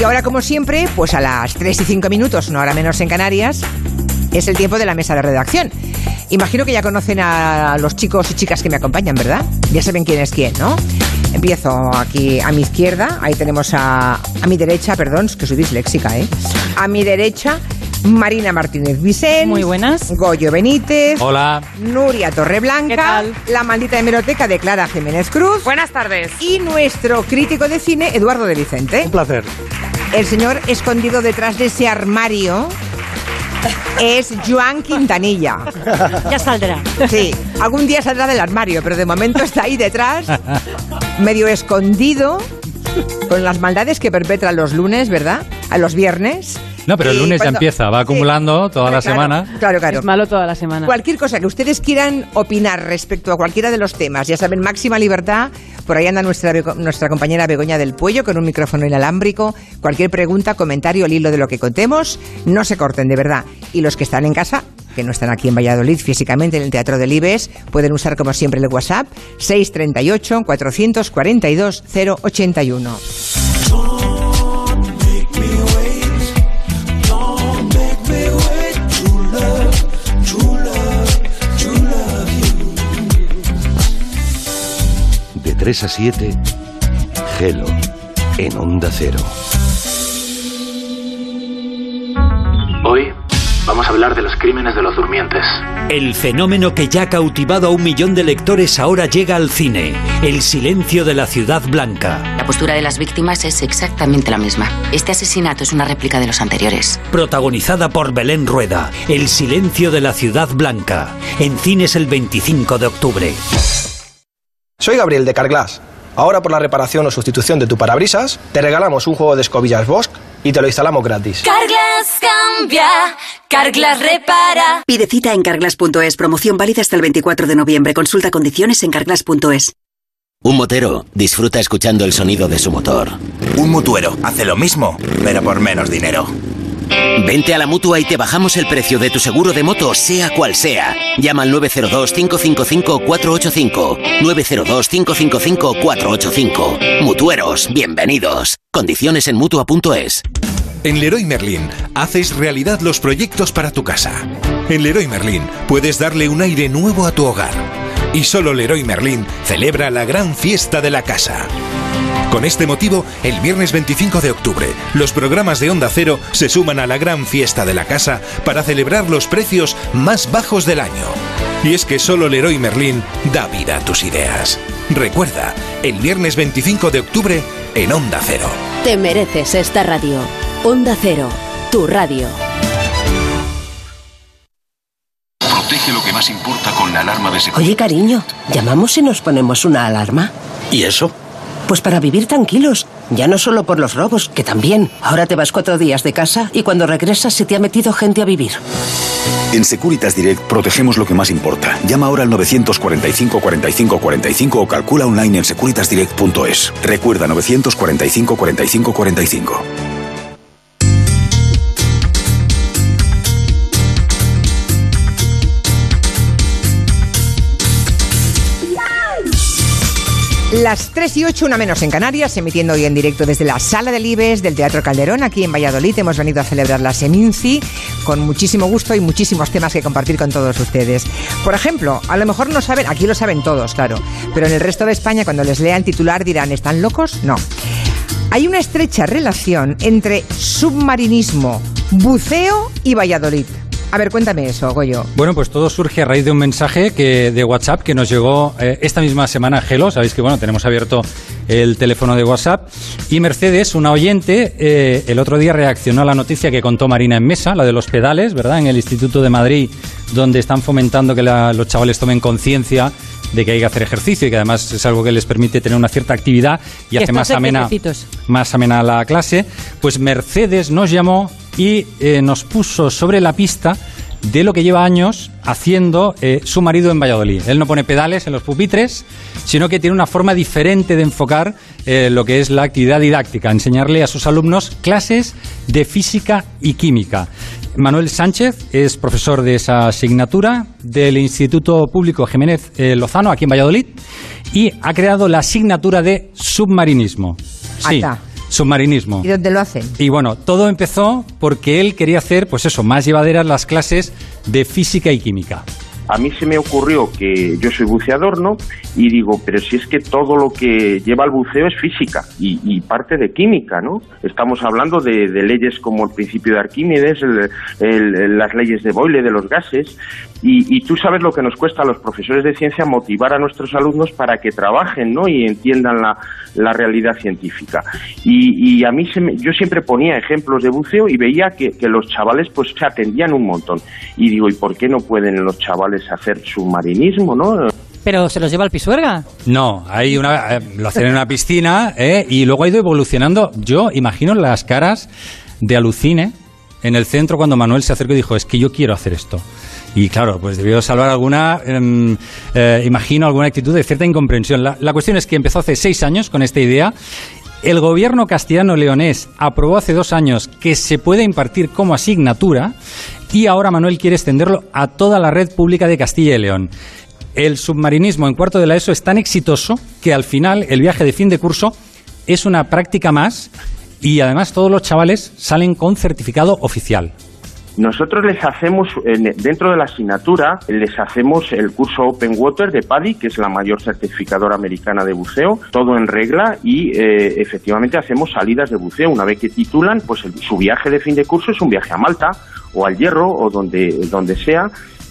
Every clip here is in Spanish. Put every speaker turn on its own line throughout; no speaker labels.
Y ahora, como siempre, pues a las 3 y 5 minutos, una hora menos en Canarias, es el tiempo de la mesa de redacción. Imagino que ya conocen a los chicos y chicas que me acompañan, ¿verdad? Ya saben quién es quién, ¿no? Empiezo aquí a mi izquierda, ahí tenemos a mi derecha, perdón, es que soy disléxica, ¿eh? A mi derecha, Marina Martínez Vicens.
Muy buenas.
Goyo Benítez.
Hola.
Nuria Torreblanca.
¿Qué tal?
La maldita hemeroteca de Clara Jiménez Cruz.
Buenas tardes.
Y nuestro crítico de cine, Eduardo de Vicente.
Un placer.
El señor escondido detrás de ese armario es Joan Quintanilla.
Ya saldrá.
Sí, algún día saldrá del armario, pero de momento está ahí detrás, medio escondido, con las maldades que perpetra los lunes, ¿verdad? A los viernes.
No, pero el lunes ya empieza, va acumulando toda la semana.
Claro.
Es malo toda la semana.
Cualquier cosa que ustedes quieran opinar respecto a cualquiera de los temas, ya saben, máxima libertad. Por ahí anda nuestra compañera Begoña del Puello con un micrófono inalámbrico. Cualquier pregunta, comentario al hilo de lo que contemos, no se corten, de verdad. Y los que están en casa, que no están aquí en Valladolid físicamente en el Teatro del Ibes, pueden usar como siempre el WhatsApp 638 442 081.
De 3 a 7, Gelo, en Onda Cero.
Hoy vamos a hablar de los crímenes de los durmientes.
El fenómeno que ya ha cautivado a 1 millón de lectores ahora llega al cine. El silencio de la Ciudad Blanca.
La postura de las víctimas es exactamente la misma. Este asesinato es una réplica de los anteriores.
Protagonizada por Belén Rueda. El silencio de la Ciudad Blanca. En cines el 25 de octubre.
Soy Gabriel de Carglass. Ahora por la reparación o sustitución de tu parabrisas, te regalamos un juego de escobillas Bosch y te lo instalamos gratis.
Carglass cambia, Carglass repara.
Pide cita en carglass.es. Promoción válida hasta el 24 de noviembre. Consulta condiciones en carglass.es.
Un motero disfruta escuchando el sonido de su motor.
Un mutuero hace lo mismo, pero por menos dinero.
Vente a la Mutua y te bajamos el precio de tu seguro de moto, sea cual sea. Llama al 902-555-485. 902-555-485. Mutueros, bienvenidos. Condiciones en Mutua.es.
En Leroy Merlin haces realidad los proyectos para tu casa. En Leroy Merlin puedes darle un aire nuevo a tu hogar. Y solo Leroy Merlin celebra la gran fiesta de la casa. Con este motivo, el viernes 25 de octubre, los programas de Onda Cero se suman a la gran fiesta de la casa para celebrar los precios más bajos del año. Y es que solo Leroy Merlin da vida a tus ideas. Recuerda, el viernes 25 de octubre en Onda Cero.
Te mereces esta radio. Onda Cero, tu radio.
Protege lo que más importa con la alarma de seguridad.
Oye, cariño, ¿llamamos y nos ponemos una alarma?
¿Y eso?
Pues para vivir tranquilos, ya no solo por los robos, que también. Ahora te vas 4 días de casa y cuando regresas se te ha metido gente a vivir.
En Securitas Direct protegemos lo que más importa. Llama ahora al 945 45 45 o calcula online en securitasdirect.es. Recuerda 945 45 45.
Las 3 y 8, una menos en Canarias, emitiendo hoy en directo desde la Sala del Ibes del Teatro Calderón, aquí en Valladolid. Hemos venido a celebrar la Seminci con muchísimo gusto y muchísimos temas que compartir con todos ustedes. Por ejemplo, a lo mejor no saben, aquí lo saben todos, claro, pero en el resto de España, cuando les lea el titular dirán, ¿están locos? No. Hay una estrecha relación entre submarinismo, buceo y Valladolid. A ver, cuéntame eso, Goyo.
Bueno, pues todo surge a raíz de un mensaje de WhatsApp que nos llegó esta misma semana a Gelo. Sabéis que, bueno, tenemos abierto el teléfono de WhatsApp. Y Mercedes, una oyente, el otro día reaccionó a la noticia que contó Marina en Mesa, la de los pedales, ¿verdad? En el Instituto de Madrid, donde están fomentando que los chavales tomen conciencia de que hay que hacer ejercicio y que además es algo que les permite tener una cierta actividad y hace más amena la clase. Pues Mercedes nos llamó y nos puso sobre la pista de lo que lleva años haciendo su marido en Valladolid. Él no pone pedales en los pupitres, sino que tiene una forma diferente de enfocar lo que es la actividad didáctica, enseñarle a sus alumnos clases de física y química. Manuel Sánchez es profesor de esa asignatura del Instituto Público Jiménez Lozano, aquí en Valladolid, y ha creado la asignatura de submarinismo. Sí, Submarinismo.
¿Y dónde lo hacen?
Y bueno, todo empezó porque él quería hacer, pues eso, más llevaderas las clases de física y química.
A mí se me ocurrió que yo soy buceador, ¿no? Y digo, pero si es que todo lo que lleva el buceo es física y parte de química, ¿no? Estamos hablando de leyes como el principio de Arquímedes, las leyes de Boyle, de los gases, y tú sabes lo que nos cuesta a los profesores de ciencia motivar a nuestros alumnos para que trabajen, ¿no? Y entiendan la realidad científica. Y a mí yo siempre ponía ejemplos de buceo y veía que los chavales pues se atendían un montón. Y digo, ¿y por qué no pueden los chavales hacer submarinismo, no?
¿Pero se los lleva al Pisuerga?
No, hay lo hacen en una piscina, y luego ha ido evolucionando. Yo imagino las caras de alucine en el centro cuando Manuel se acercó y dijo, es que yo quiero hacer esto. Y claro, pues debió salvar alguna, imagino, alguna actitud de cierta incomprensión. La cuestión es que empezó hace 6 años con esta idea. El gobierno castellano-leonés aprobó hace 2 años que se puede impartir como asignatura y ahora Manuel quiere extenderlo a toda la red pública de Castilla y León. El submarinismo en cuarto de la ESO es tan exitoso que al final el viaje de fin de curso es una práctica más y además todos los chavales salen con certificado oficial.
Nosotros les hacemos, dentro de la asignatura, les hacemos el curso Open Water de PADI, que es la mayor certificadora americana de buceo, todo en regla y efectivamente hacemos salidas de buceo. Una vez que titulan, pues su viaje de fin de curso es un viaje a Malta o al Hierro o donde sea.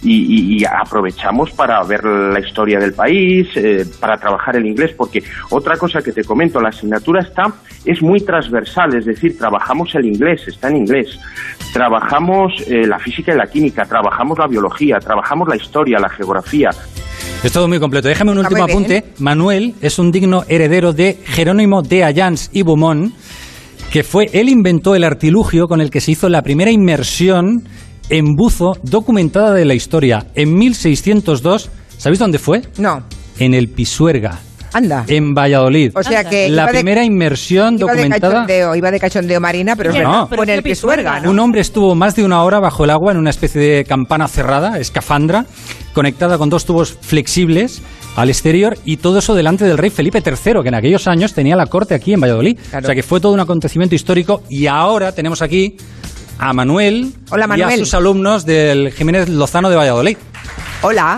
Y aprovechamos para ver la historia del país, para trabajar el inglés, porque otra cosa que te comento, la asignatura es muy transversal, es decir, trabajamos el inglés, está en inglés, trabajamos la física y la química, trabajamos la biología, trabajamos la historia, la geografía.
Es todo muy completo. Déjame un último apunte. Manuel es un digno heredero de Jerónimo de Ayans y Beaumont, que él inventó el artilugio con el que se hizo la primera inmersión en buzo documentada de la historia en 1602. ¿Sabéis dónde fue?
No.
En el Pisuerga.
Anda.
En Valladolid.
O sea que
la primera inmersión documentada.
Iba de cachondeo marina, pero
no,
con el Pisuerga, ¿no?
Un hombre estuvo más de 1 hora bajo el agua en una especie de campana cerrada, escafandra, conectada con 2 tubos flexibles al exterior, y todo eso delante del rey Felipe III, que en aquellos años tenía la corte aquí en Valladolid. Claro. O sea que fue todo un acontecimiento histórico, y ahora tenemos aquí a Manuel.
Hola, Manuel.
Y a sus alumnos del Jiménez Lozano de Valladolid.
Hola.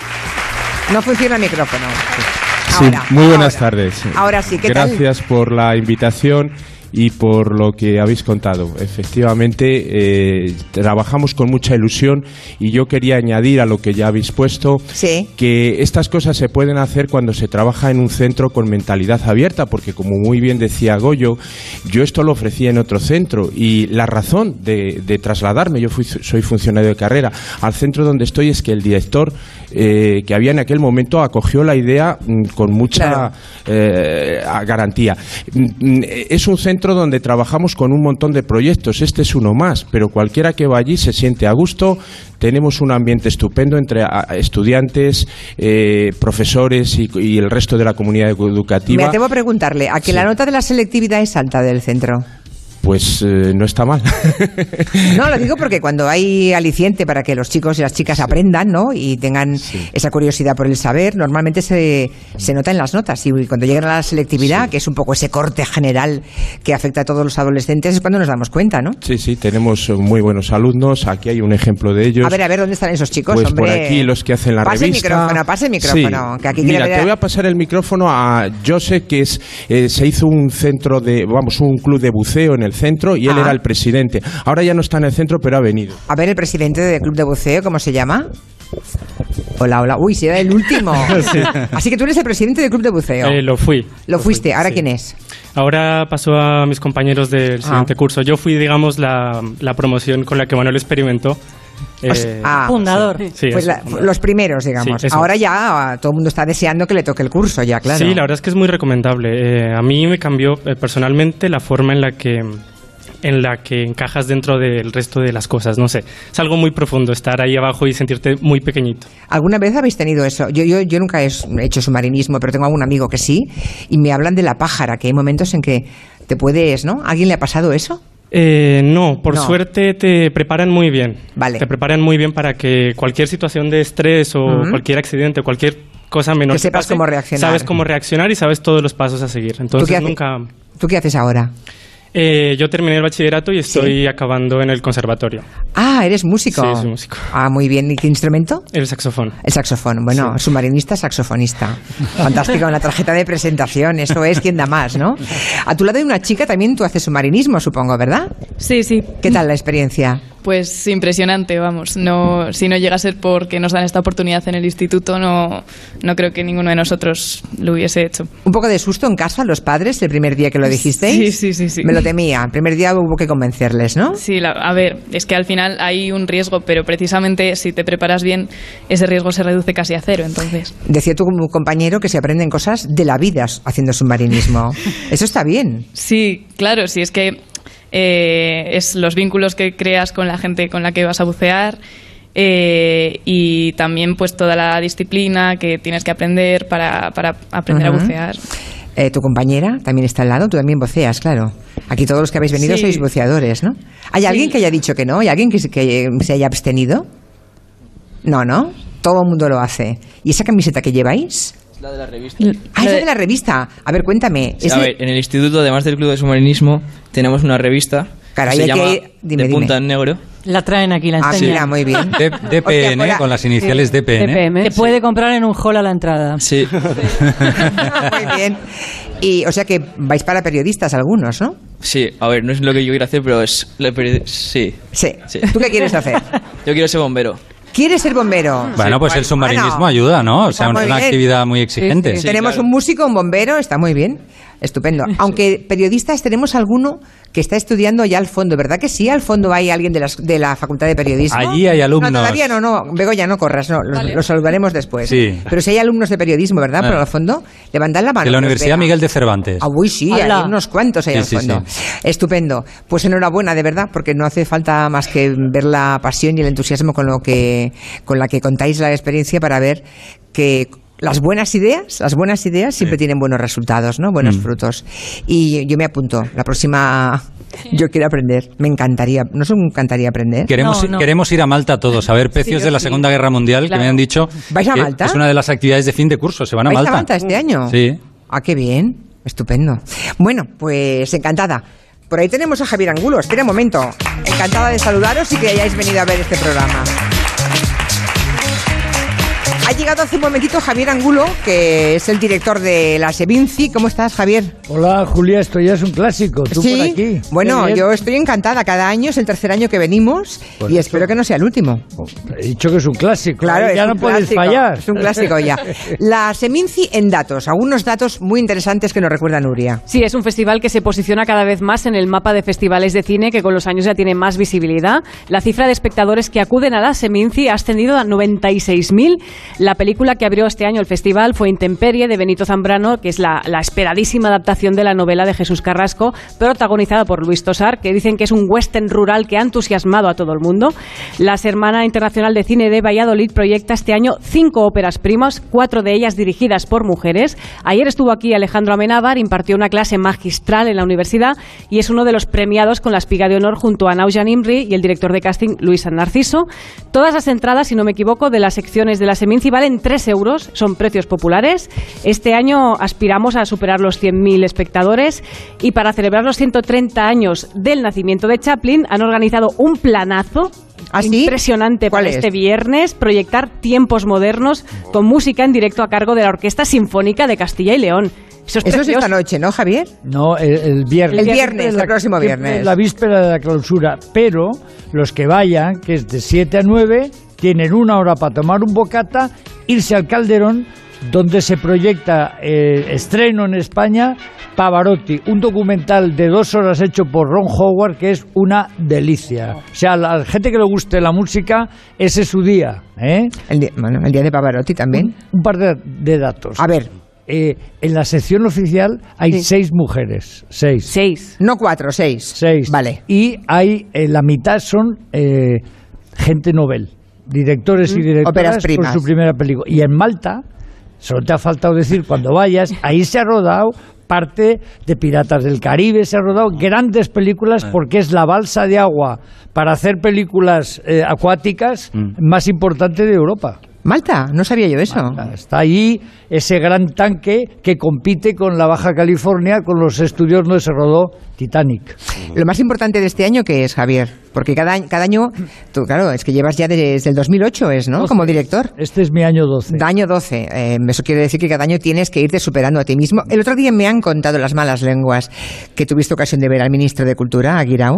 No funciona el micrófono.
Sí, muy buenas tardes.
Ahora sí, ¿qué
tal? Gracias por la invitación y por lo que habéis contado. Efectivamente, trabajamos con mucha ilusión y yo quería añadir a lo que ya habéis puesto,
sí,
que estas cosas se pueden hacer cuando se trabaja en un centro con mentalidad abierta, porque como muy bien decía Goyo, yo esto lo ofrecía en otro centro y la razón de trasladarme, soy funcionario de carrera, al centro donde estoy es que el director que había en aquel momento acogió la idea con mucha garantía. Es un centro donde trabajamos con un montón de proyectos, este es uno más, pero cualquiera que va allí se siente a gusto, tenemos un ambiente estupendo entre estudiantes, profesores y el resto de la comunidad educativa.
Me atrevo a preguntarle, ¿a que la nota de la selectividad es alta del centro?
Pues no está mal.
No, lo digo porque cuando hay aliciente para que los chicos y las chicas aprendan, ¿no? Y tengan esa curiosidad por el saber, normalmente se nota en las notas. Y cuando llegan a la selectividad, que es un poco ese corte general que afecta a todos los adolescentes, es cuando nos damos cuenta, ¿no?
Sí, tenemos muy buenos alumnos. Aquí hay un ejemplo de ellos.
A ver, ¿dónde están esos chicos?
Pues
hombre,
por aquí los que hacen la revista.
Pase el micrófono.
Sí.
Que aquí
mira, te voy a pasar el micrófono a Jose, que se hizo un centro un club de buceo en el centro y él era el presidente. Ahora ya no está en el centro, pero ha venido.
A ver, el presidente del club de buceo, ¿cómo se llama? Hola. Uy, si era el último. Sí. Así que tú eres el presidente del club de buceo.
Lo fui.
Lo fuiste. ¿Ahora quién es?
Ahora pasó a mis compañeros del siguiente curso. Yo fui, digamos, la promoción con la que Manuel experimentó.
Fundador.
Sí,
pues los primeros, digamos. Sí, ahora ya todo el mundo está deseando que le toque el curso, ya, claro.
Sí, la verdad es que es muy recomendable. A mí me cambió personalmente la forma en la que encajas dentro del resto de las cosas, no sé. Es algo muy profundo, estar ahí abajo y sentirte muy pequeñito.
¿Alguna vez habéis tenido eso? Yo nunca he hecho submarinismo, pero tengo algún amigo que sí, y me hablan de la pájara, que hay momentos en que te puedes, ¿no? ¿A alguien le ha pasado eso?
No, por suerte te preparan muy bien.
Vale.
Te preparan muy bien para que cualquier situación de estrés o cualquier accidente, cualquier cosa menor.
Que sepas cómo reaccionar.
Sabes cómo reaccionar y sabes todos los pasos a seguir. Entonces
¿Tú qué haces ahora?
Yo terminé el bachillerato y estoy acabando en el conservatorio.
Ah, ¿eres músico?
Sí, soy músico.
Ah, muy bien. ¿Y qué instrumento?
El saxofón.
El saxofón. Bueno, sí. Submarinista, saxofonista. Fantástico, una tarjeta de presentación. Eso es quien da más, ¿no? A tu lado hay una chica, también tú haces submarinismo, supongo, ¿verdad?
Sí, sí.
¿Qué tal la experiencia?
Pues impresionante, vamos. No, si no llega a ser porque nos dan esta oportunidad en el instituto, no creo que ninguno de nosotros lo hubiese hecho.
¿Un poco de susto en casa los padres el primer día que lo dijisteis?
Sí.
Me lo temía. El primer día hubo que convencerles, ¿no?
Sí, a ver, es que al final hay un riesgo, pero precisamente si te preparas bien, ese riesgo se reduce casi a cero, entonces.
Decía tu compañero que se aprenden cosas de la vida haciendo submarinismo. Eso está bien.
Sí, claro, sí, es que es los vínculos que creas con la gente con la que vas a bucear y también pues toda la disciplina que tienes que aprender para aprender a bucear.
Tu compañera también está al lado, tú también buceas, claro. Aquí todos los que habéis venido sois buceadores, ¿no? ¿Hay alguien que haya dicho que no? ¿Hay alguien que se haya abstenido? No, todo el mundo lo hace. ¿Y esa camiseta que lleváis?
La de la revista.
Ah, es la de la revista. A ver, cuéntame.
Sí, a ver, en el instituto, además del Club de Submarinismo, tenemos una revista que se llama De Punta en Negro.
La traen aquí, la enseñan.
Mira, muy bien.
DPN, con las iniciales DPN.
Se puede comprar en un hall a la entrada.
Sí.
Muy bien. Y, o sea que vais para periodistas algunos, ¿no?
Sí, a ver, no es lo que yo quiero hacer, pero es... Sí.
¿Tú qué quieres hacer?
Yo quiero ser bombero.
¿Quieres ser bombero?
Bueno, pues el submarinismo ayuda, ¿no? O sea, es una actividad muy exigente.
Sí, tenemos claro. Un músico, un bombero, está muy bien. Estupendo. Aunque periodistas tenemos alguno que está estudiando ya al fondo, ¿verdad que sí? Al fondo hay alguien de la Facultad de Periodismo.
Allí hay alumnos.
No, todavía no. Begoña, no corras, no. Los saludaremos después.
Sí.
Pero si hay alumnos de periodismo, ¿verdad? Por al fondo, levantan la mano.
De la Universidad Miguel de Cervantes.
Ah, uy, sí, hay unos cuantos ahí al fondo. Sí. Estupendo. Pues enhorabuena, de verdad, porque no hace falta más que ver la pasión y el entusiasmo con la que contáis la experiencia para ver que las buenas ideas siempre tienen buenos resultados, ¿no? Buenos frutos. Y yo me apunto. La próxima yo quiero aprender. Me encantaría. ¿No os encantaría aprender?
Queremos ir a Malta todos a ver pecios de la Segunda Guerra Mundial, que me han dicho.
¿Vais a Malta?
Es una de las actividades de fin de curso. Se van a Malta.
¿Vais a Malta este año?
Sí.
Ah, qué bien. Estupendo. Bueno, pues encantada. Por ahí tenemos a Javier Angulo. Espera un momento. Encantada de saludaros y que hayáis venido a ver este programa. Ha llegado hace un momentito Javier Angulo, que es el director de la Seminci. ¿Cómo estás, Javier?
Hola, Julia, esto ya es un clásico. ¿Tú por aquí?
Bueno, yo estoy encantada. Cada año es el tercer año que venimos y espero que no sea el último.
He dicho que es un clásico.
Claro,
ya no puedes fallar.
Es un clásico ya. La Seminci en datos. Algunos datos muy interesantes que nos recuerda Nuria.
Sí, es un festival que se posiciona cada vez más en el mapa de festivales de cine, que con los años ya tiene más visibilidad. La cifra de espectadores que acuden a la Seminci ha ascendido a 96.000. La película que abrió este año el festival fue Intemperie, de Benito Zambrano, que es la esperadísima adaptación de la novela de Jesús Carrasco, protagonizada por Luis Tosar, que dicen que es un western rural que ha entusiasmado a todo el mundo. La Hermana Internacional de Cine de Valladolid proyecta este año 5 óperas primas, 4 de ellas dirigidas por mujeres. Ayer estuvo aquí Alejandro Amenábar, impartió una clase magistral en la universidad y es uno de los premiados con la Espiga de Honor junto a Naujan Imri y el director de casting Luis San Narciso. Todas las entradas, si no me equivoco, de las secciones de la Seminci valen 3 euros, son precios populares. Este año aspiramos a superar los 100.000 espectadores y para celebrar los 130 años del nacimiento de Chaplin han organizado un planazo impresionante para este viernes, proyectar Tiempos Modernos con música en directo a cargo de la Orquesta Sinfónica de Castilla y León.
Eso es esta noche, ¿no, Javier?
No, el viernes.
El próximo viernes.
La víspera de la clausura, pero los que vayan, que es de 7 a 9, tienen 1 hora para tomar un bocata, irse al Calderón, donde se proyecta estreno en España, Pavarotti, un documental de 2 horas hecho por Ron Howard, que es una delicia. O sea, a la gente que le guste la música, ese es su día.
El día de Pavarotti también.
Un par de datos.
A ver.
En la sección oficial hay 6 mujeres. 6.
No 4, 6.
6.
Vale.
Y hay, la mitad son gente novel, directores y directoras con su primera película. Y en Malta, solo te ha faltado decir, cuando vayas, ahí se ha rodado parte de Piratas del Caribe, se ha rodado grandes películas porque es la balsa de agua para hacer películas acuáticas más importante de Europa.
Malta, no sabía yo eso.
Malta. Está ahí ese gran tanque que compite con la Baja California, con los estudios donde se rodó Titanic.
Lo más importante de este año, ¿qué es, Javier? Porque cada año, tú, claro, es que llevas ya desde el 2008, ¿no?
12.
Como director.
Este es mi año 12.
Año 12. Eso quiere decir que cada año tienes que irte superando a ti mismo. El otro día me han contado las malas lenguas que tuviste ocasión de ver al ministro de Cultura, a Guirao,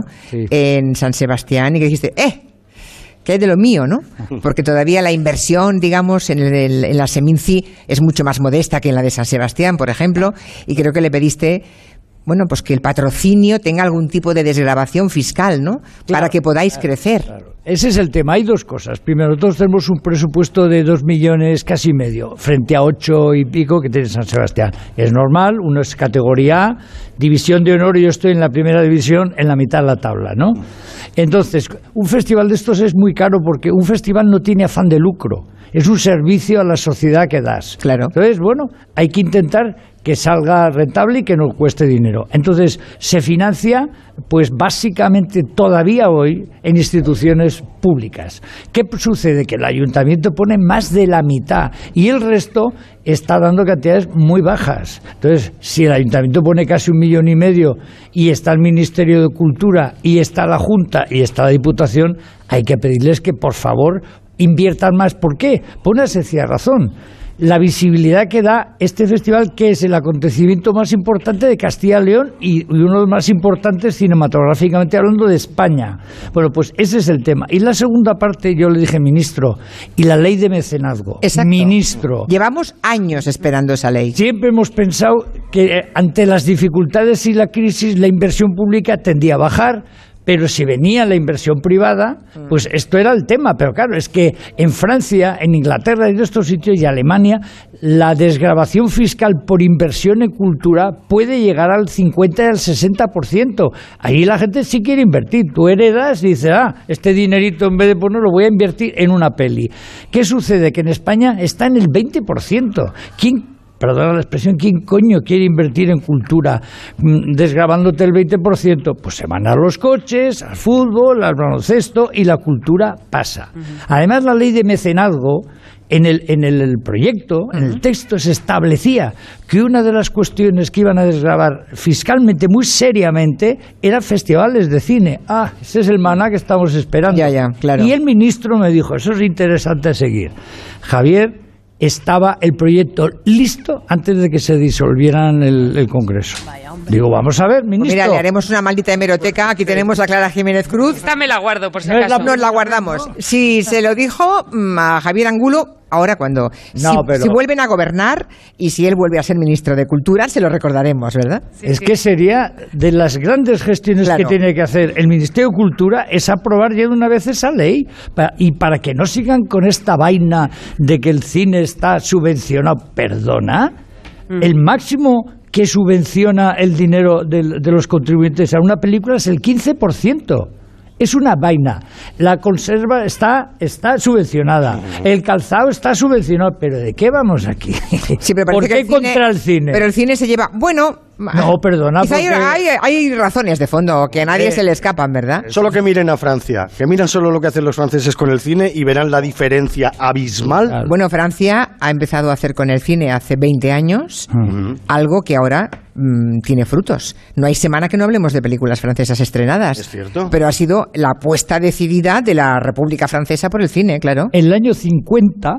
en San Sebastián, y que dijiste, que hay de lo mío, ¿no? Porque todavía la inversión, digamos, en la Seminci es mucho más modesta que en la de San Sebastián, por ejemplo, y creo que le pediste, bueno, pues que el patrocinio tenga algún tipo de desgravación fiscal, ¿no? Para que podáis crecer.
Claro. Ese es el tema. Hay dos cosas. Primero, nosotros tenemos un presupuesto de 2 millones casi medio, frente a 8 y pico que tiene San Sebastián. Es normal, uno es categoría A, división de honor, y yo estoy en la primera división, en la mitad de la tabla, ¿no? Entonces, un festival de estos es muy caro porque un festival no tiene afán de lucro. Es un servicio a la sociedad que das.
Claro.
Entonces, bueno, hay que intentar que salga rentable y que no cueste dinero. Entonces, se financia, pues básicamente todavía hoy, en instituciones públicas. ¿Qué sucede? Que el ayuntamiento pone más de la mitad y el resto está dando cantidades muy bajas. Entonces, si el ayuntamiento pone casi 1,5 millones y está el Ministerio de Cultura y está la Junta y está la Diputación, hay que pedirles que, por favor, inviertan más. ¿Por qué? Por una sencilla razón. La visibilidad que da este festival, que es el acontecimiento más importante de Castilla y León y uno de los más importantes cinematográficamente hablando de España. Bueno, pues ese es el tema. Y la segunda parte, yo le dije, ministro, y la ley de mecenazgo.
Exacto.
Ministro.
Llevamos años esperando esa ley.
Siempre hemos pensado que ante las dificultades y la crisis, la inversión pública tendía a bajar. Pero si venía la inversión privada, pues esto era el tema. Pero claro, es que en Francia, en Inglaterra y en estos sitios y Alemania, la desgravación fiscal por inversión en cultura puede llegar al 50 y al 60%. Ahí la gente sí quiere invertir. Tú heredas y dices, este dinerito en vez de ponerlo voy a invertir en una peli. ¿Qué sucede? Que en España está en el 20%. Perdona la expresión, ¿quién coño quiere invertir en cultura desgravándote el 20%? Pues se van a los coches, al fútbol, al baloncesto y la cultura pasa. Además, la ley de mecenazgo, en el proyecto, en el texto, se establecía que una de las cuestiones que iban a desgravar fiscalmente, muy seriamente, eran festivales de cine. Ese es el maná que estamos esperando.
Ya, claro.
Y el ministro me dijo, eso es interesante seguir. Javier, estaba el proyecto listo antes de que se disolvieran el Congreso. Digo, vamos a ver, ministro.
Pues mira, le haremos una maldita hemeroteca. Aquí tenemos a Clara Jiménez Cruz.
Esta me la guardo, por si acaso.
Nos la guardamos. Si se lo dijo a Javier Angulo, ahora cuando si vuelven a gobernar y si él vuelve a ser ministro de Cultura, se lo recordaremos, ¿verdad?
Es que sería de las grandes gestiones que tiene que hacer el Ministerio de Cultura, es aprobar ya de una vez esa ley, y para que no sigan con esta vaina de que el cine está subvencionado. Perdona, el máximo que subvenciona el dinero de los contribuyentes a una película es el 15%. Es una vaina. La conserva está subvencionada. El calzado está subvencionado. ¿Pero de qué vamos aquí?
Sí,
¿Por qué contra el cine?
Pero el cine se lleva... Bueno...
No, perdona.
Quizá hay razones de fondo que a nadie se le escapan, ¿verdad?
Solo que miren a Francia. Que miran solo lo que hacen los franceses con el cine y verán la diferencia abismal.
Claro. Bueno, Francia ha empezado a hacer con el cine hace 20 años algo que ahora tiene frutos. No hay semana que no hablemos de películas francesas estrenadas.
Es cierto.
Pero ha sido la apuesta decidida de la República Francesa por el cine, claro.
En el año 50...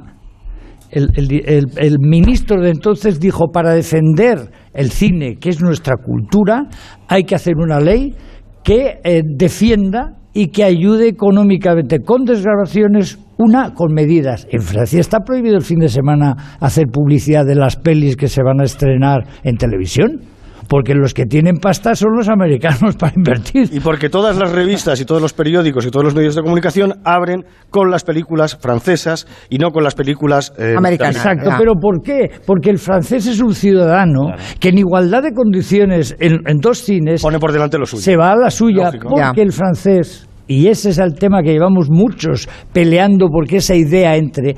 El ministro de entonces dijo, para defender el cine, que es nuestra cultura, hay que hacer una ley que defienda y que ayude económicamente con desgravaciones, con medidas. En Francia está prohibido el fin de semana hacer publicidad de las pelis que se van a estrenar en televisión. Porque los que tienen pasta son los americanos para invertir.
Y porque todas las revistas y todos los periódicos y todos los medios de comunicación abren con las películas francesas y no con las películas
americanas.
Exacto, pero ¿por qué? Porque el francés es un ciudadano que en igualdad de condiciones en dos cines
pone por delante lo suyo.
Se va a la suya. Lógico. Porque el francés, y ese es el tema que llevamos muchos peleando porque esa idea entre...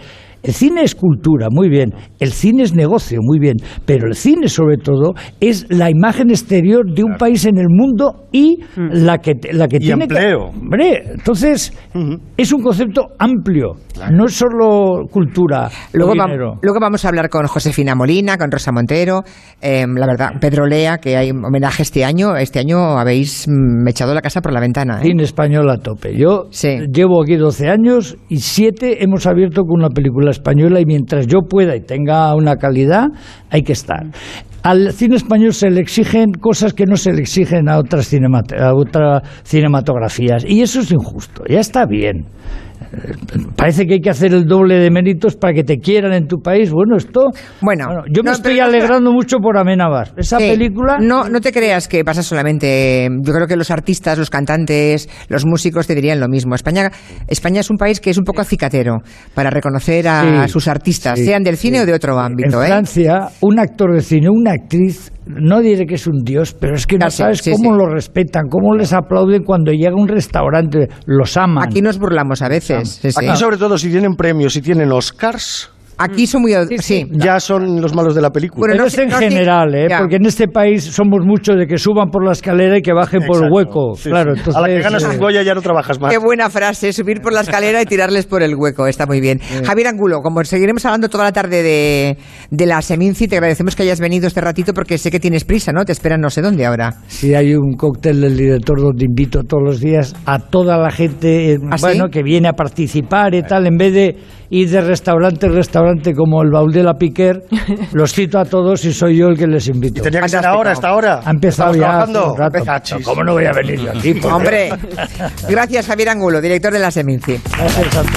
El cine es cultura, muy bien. El cine es negocio, muy bien. Pero el cine, sobre todo, es la imagen exterior de un país en el mundo y la que tiene
empleo.
Hombre, entonces, es un concepto amplio. No es solo cultura
luego,
dinero.
Luego vamos a hablar con Josefina Molina, con Rosa Montero, la verdad, Pedro Lea, que hay homenaje este año. Este año habéis echado la casa por la ventana.
Cine español a tope. Yo llevo aquí 12 años y 7 hemos abierto con una película española, y mientras yo pueda y tenga una calidad, hay que estar. Al cine español se le exigen cosas que no se le exigen a otras cinematografías, y eso es injusto. Ya está bien. Parece que hay que hacer el doble de méritos para que te quieran en tu país. Bueno, yo me estoy alegrando mucho por Amenábar. Esa película...
No te creas que pasa solamente... Yo creo que los artistas, los cantantes, los músicos te dirían lo mismo. España es un país que es un poco acicatero para reconocer a sus artistas, sean del cine o de otro ámbito.
En Francia, un actor de cine, una actriz... No diré que es un dios, pero es que no sabes cómo lo respetan, cómo les aplauden cuando llega a un restaurante, los aman.
Aquí nos burlamos a veces.
Aquí sobre todo si tienen premios, si tienen Oscars...
Aquí son muy...
Ya son los malos de la película.
Bueno, pero es en general, porque en este país somos muchos de que suban por la escalera y que bajen por el hueco. Claro, entonces,
a la que ganas un Goya ya no trabajas más.
Qué buena frase, subir por la escalera y tirarles por el hueco. Está muy bien. Javier Angulo, como seguiremos hablando toda la tarde de la Seminci, te agradecemos que hayas venido este ratito porque sé que tienes prisa, ¿no? Te esperan no sé dónde ahora.
Sí, hay un cóctel del director donde invito todos los días a toda la gente que viene a participar y tal, en vez de ir de restaurante en restaurante como el baúl de la Piquer, los cito a todos y soy yo el que les invito.
Y tenía que ser ahora, hasta ahora.
Ha empezado ya hace un rato. ¿Cómo no voy a venir yo aquí?
Hombre, gracias Javier Angulo, director de la Seminci.
Gracias a ti.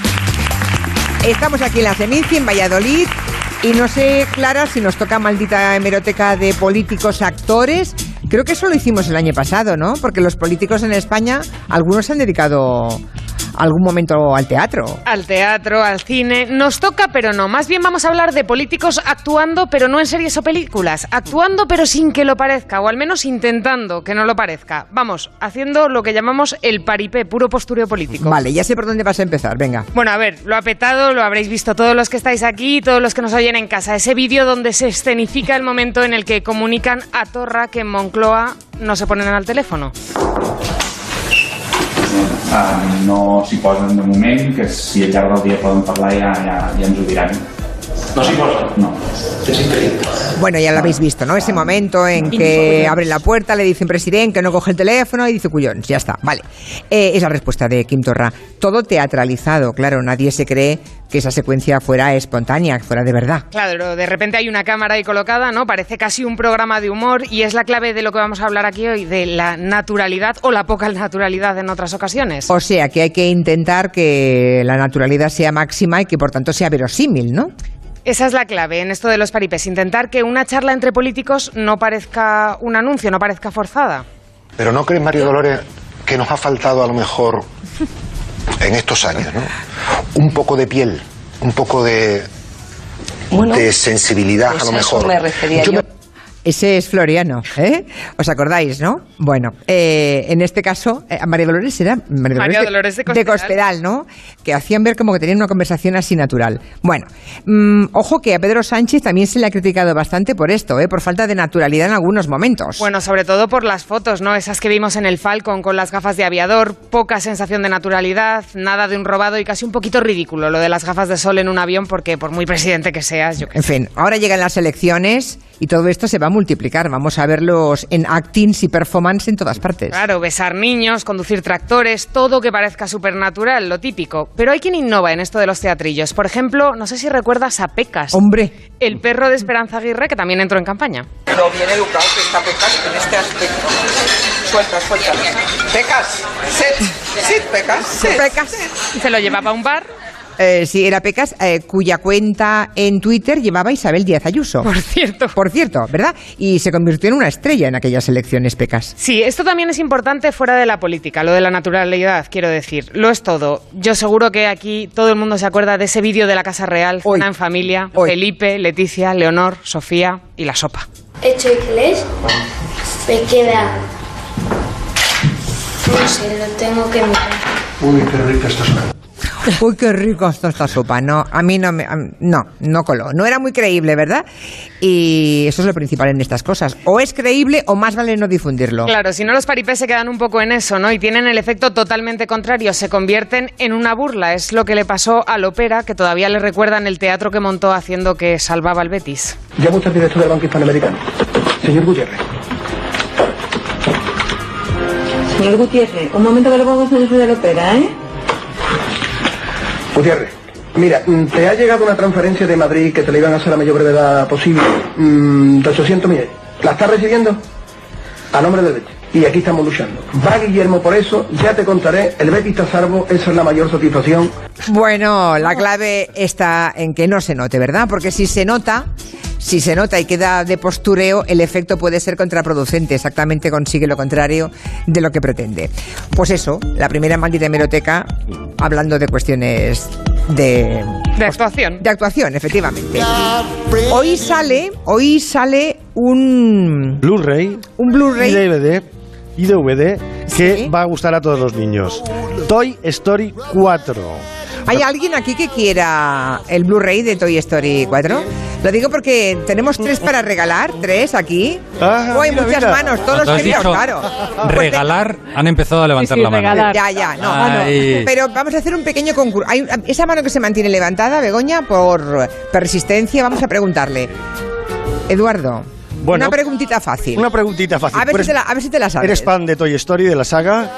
Estamos aquí en la Seminci, en Valladolid, y no sé, Clara, si nos toca maldita hemeroteca de políticos actores. Creo que eso lo hicimos el año pasado, ¿no? Porque los políticos en España, algunos se han dedicado algún momento al teatro.
Al teatro, al cine. Nos toca, pero no. Más bien vamos a hablar de políticos actuando, pero no en series o películas. Actuando, pero sin que lo parezca, o al menos intentando que no lo parezca. Vamos, haciendo lo que llamamos el paripé, puro postureo político.
Vale, ya sé por dónde vas a empezar, venga.
Bueno, a ver, lo ha petado, lo habréis visto todos los que estáis aquí, todos los que nos oyen en casa. Ese vídeo donde se escenifica el momento en el que comunican a Torra que en Moncloa no se ponen al teléfono.
No s'hi posen de moment, que si al llarg del dia poden parlar ja ens ho diran. ¿No s'hi posen? No. Es increíble.
Bueno, ya lo habéis visto, ¿no? Ese momento en que abren la puerta, le dicen presidente, que no coge el teléfono y dice cuyons, ya está, vale. Es la respuesta de Quim Torra. Todo teatralizado, claro, nadie se cree que esa secuencia fuera espontánea, que fuera de verdad.
Claro, de repente hay una cámara ahí colocada, ¿no? Parece casi un programa de humor y es la clave de lo que vamos a hablar aquí hoy, de la naturalidad o la poca naturalidad en otras ocasiones.
O sea, que hay que intentar que la naturalidad sea máxima y que por tanto sea verosímil, ¿no?
Esa es la clave en esto de los paripés, intentar que una charla entre políticos no parezca un anuncio, no parezca forzada.
Pero ¿no crees, María Dolores, que nos ha faltado a lo mejor en estos años, ¿no? Un poco de piel, un poco de sensibilidad, pues a lo mejor?
Eso me refería yo. Ese es Floriano, ¿eh? ¿Os acordáis, no? Bueno, en este caso, María Dolores era
María Dolores
de Cospedal, ¿no? Que hacían ver como que tenían una conversación así natural. Bueno, ojo que a Pedro Sánchez también se le ha criticado bastante por esto, por falta de naturalidad en algunos momentos.
Bueno, sobre todo por las fotos, ¿no? Esas que vimos en el Falcon con las gafas de aviador, poca sensación de naturalidad, nada de un robado y casi un poquito ridículo lo de las gafas de sol en un avión, porque por muy presidente que seas, yo qué sé.
En fin, ahora llegan las elecciones y todo esto se va a multiplicar. Vamos a verlos en actings y performance en todas partes.
Claro, besar niños, conducir tractores, todo que parezca supernatural, lo típico. Pero hay quien innova en esto de los teatrillos. Por ejemplo, no sé si recuerdas a Pecas.
¡Hombre!
El perro de Esperanza Aguirre, que también entró en campaña.
Pero bien educado que está Pecas en este aspecto. Suelta. Pecas, sit, Pecas.
Se lo llevaba a un bar.
Sí, era Pecas, cuya cuenta en Twitter llevaba Isabel Díaz Ayuso.
Por cierto,
¿verdad? Y se convirtió en una estrella en aquellas elecciones, Pecas.
Sí, esto también es importante fuera de la política, lo de la naturalidad, quiero decir. Lo es todo. Yo seguro que aquí todo el mundo se acuerda de ese vídeo de la Casa Real, cena en familia, Felipe, Leticia, Leonor, Sofía y la sopa.
Hecho inglés, me queda... No sé, lo tengo que mirar.
Uy, qué rica esta sopa.
Uy, qué rico está esta sopa. No, a mí no coló. No era muy creíble, ¿verdad? Y eso es lo principal en estas cosas. O es creíble o más vale no difundirlo.
Claro, si no los paripés se quedan un poco en eso, ¿no? Y tienen el efecto totalmente contrario, se convierten en una burla. Es lo que le pasó al Opera, que todavía le recuerdan el teatro que montó haciendo que salvaba al Betis.
Llamo usted al director del Banco Hispanoamericano, señor Gutiérrez.
Señor Gutiérrez, un momento que le pongo a salir del Opera, ¿eh?
Gutiérrez, mira, te ha llegado una transferencia de Madrid que te la iban a hacer a la mayor brevedad posible, de 800.000. ¿La estás recibiendo? A nombre del Betis. Y aquí estamos luchando. Va Guillermo por eso, ya te contaré, el Betis está a salvo, esa es la mayor satisfacción.
Bueno, la clave está en que no se note, ¿verdad? Porque si se nota y queda de postureo, el efecto puede ser contraproducente. Exactamente consigue lo contrario de lo que pretende. Pues eso, la primera maldita hemeroteca, hablando de cuestiones de
actuación.
De actuación, efectivamente. Hoy sale un
Blu-ray y DVD que va a gustar a todos los niños. Toy Story 4.
¿Hay alguien aquí que quiera el Blu-ray de Toy Story 4? Lo digo porque tenemos 3 para regalar, 3 aquí. Hay muchas manos, todos los queridos, claro.
Regalar, han empezado a levantar la mano.
Regalar. Ya, no. Pero vamos a hacer un pequeño concurso. Esa mano que se mantiene levantada, Begoña, por persistencia, vamos a preguntarle. Eduardo, una preguntita fácil.
Una preguntita fácil.
A ver si te la sabes.
¿Eres fan de Toy Story, de la saga?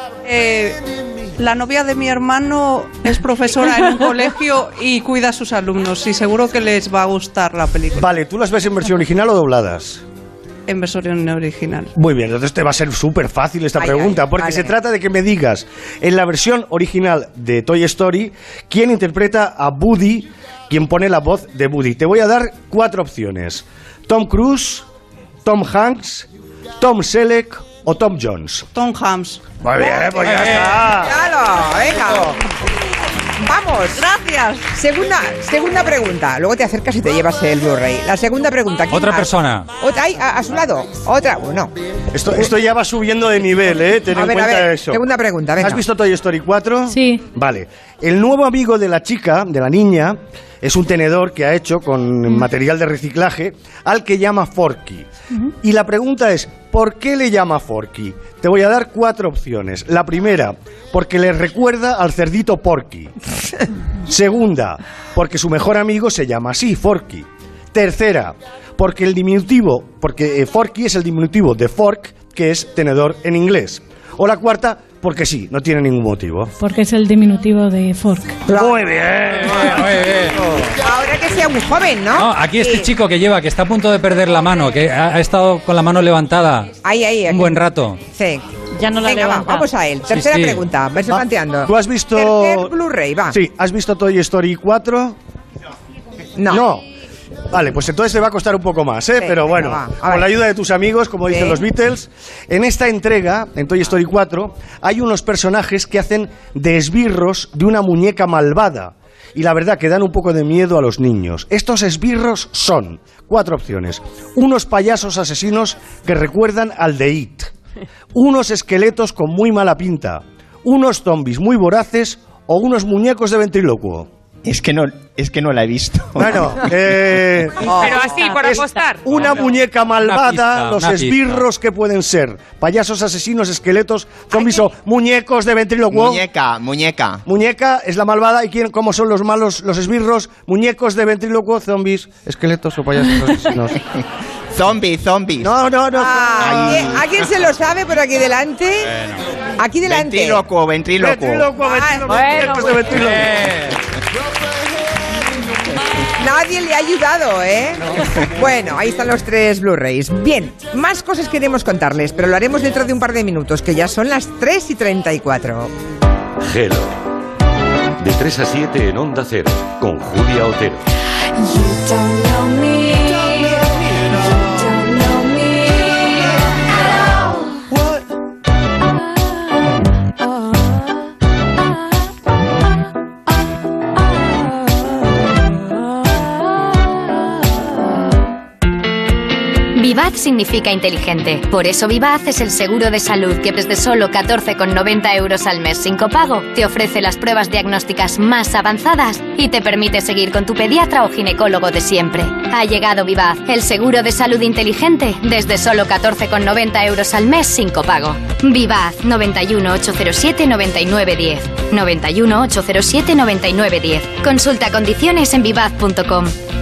La novia de mi hermano es profesora en un colegio y cuida a sus alumnos y seguro que les va a gustar la película.
Vale, ¿tú las ves en versión original o dobladas?
En versión original.
Muy bien, entonces te va a ser súper fácil esta pregunta, porque se trata de que me digas, en la versión original de Toy Story, ¿quién interpreta a Woody, quién pone la voz de Woody? Te voy a dar 4 opciones. Tom Cruise, Tom Hanks, Tom Selleck o Tom Jones.
Tom Hanks.
Muy bien, pues ya está.
¡Claro! Venga. Vamos.
Gracias.
Segunda pregunta. Luego te acercas y te llevas el Blu-ray. La segunda pregunta.
Otra persona.
A su lado. Otra. Bueno.
Esto ya va subiendo de nivel, ¿eh? Ten en cuenta eso.
Segunda pregunta, venga.
¿Has visto Toy Story 4?
Sí.
Vale. El nuevo amigo de la chica, de la niña, es un tenedor que ha hecho con material de reciclaje al que llama Forky. Y la pregunta es, ¿por qué le llama Forky? Te voy a dar 4 opciones. La primera, porque le recuerda al cerdito Porky. Segunda, porque su mejor amigo se llama así, Forky. Tercera, porque Forky es el diminutivo de fork, que es tenedor en inglés. O la cuarta, porque sí, no tiene ningún motivo.
Porque es el diminutivo de fork.
Muy bien.
Ahora que sea muy joven, ¿no?
No, aquí este chico que está a punto de perder la mano, que ha estado con la mano levantada un buen rato.
Sí.
Ya no la levanta.
Vamos a él. Tercera pregunta. Vais planteando.
¿Tú has visto
Tercer Blu-ray, va.
Sí, ¿has visto Toy Story 4? No. Vale, pues entonces te va a costar un poco más, ¿eh? Pero bueno, con la ayuda de tus amigos, como dicen los Beatles, en esta entrega, en Toy Story 4, hay unos personajes que hacen de esbirros de una muñeca malvada. Y la verdad que dan un poco de miedo a los niños. Estos esbirros son 4 opciones. Unos payasos asesinos que recuerdan al de It. Unos esqueletos con muy mala pinta. Unos zombies muy voraces o unos muñecos de ventrílocuo.
Es que no la he visto.
Bueno,
pero así, por apostar.
Una muñeca malvada, los esbirros que pueden ser payasos asesinos, esqueletos, zombies o muñecos de ventrílocuo.
Muñeca.
Muñeca es la malvada. ¿Y cómo son los malos, los esbirros? Muñecos de ventrílocuo, zombies, esqueletos o payasos asesinos.
Zombies.
No.
¿A quién se lo sabe por aquí delante? Bueno. Aquí delante.
Ventrílocuo.
Muñecos de ventrílocuo. Nadie le ha ayudado, ¿eh? No. Bueno, ahí están los 3 Blu-rays. Bien, más cosas queremos contarles, pero lo haremos dentro de un par de minutos, que ya son las 3:34.
Hello. De 3 a 7 en Onda Cero, con Julia Otero.
Vivaz significa inteligente. Por eso Vivaz es el seguro de salud que desde solo 14,90 euros al mes sin copago te ofrece las pruebas diagnósticas más avanzadas y te permite seguir con tu pediatra o ginecólogo de siempre. Ha llegado Vivaz, el seguro de salud inteligente desde solo 14,90 euros al mes sin copago. Vivaz 91 807 9910. 91 807 9910. Consulta condiciones en vivaz.com.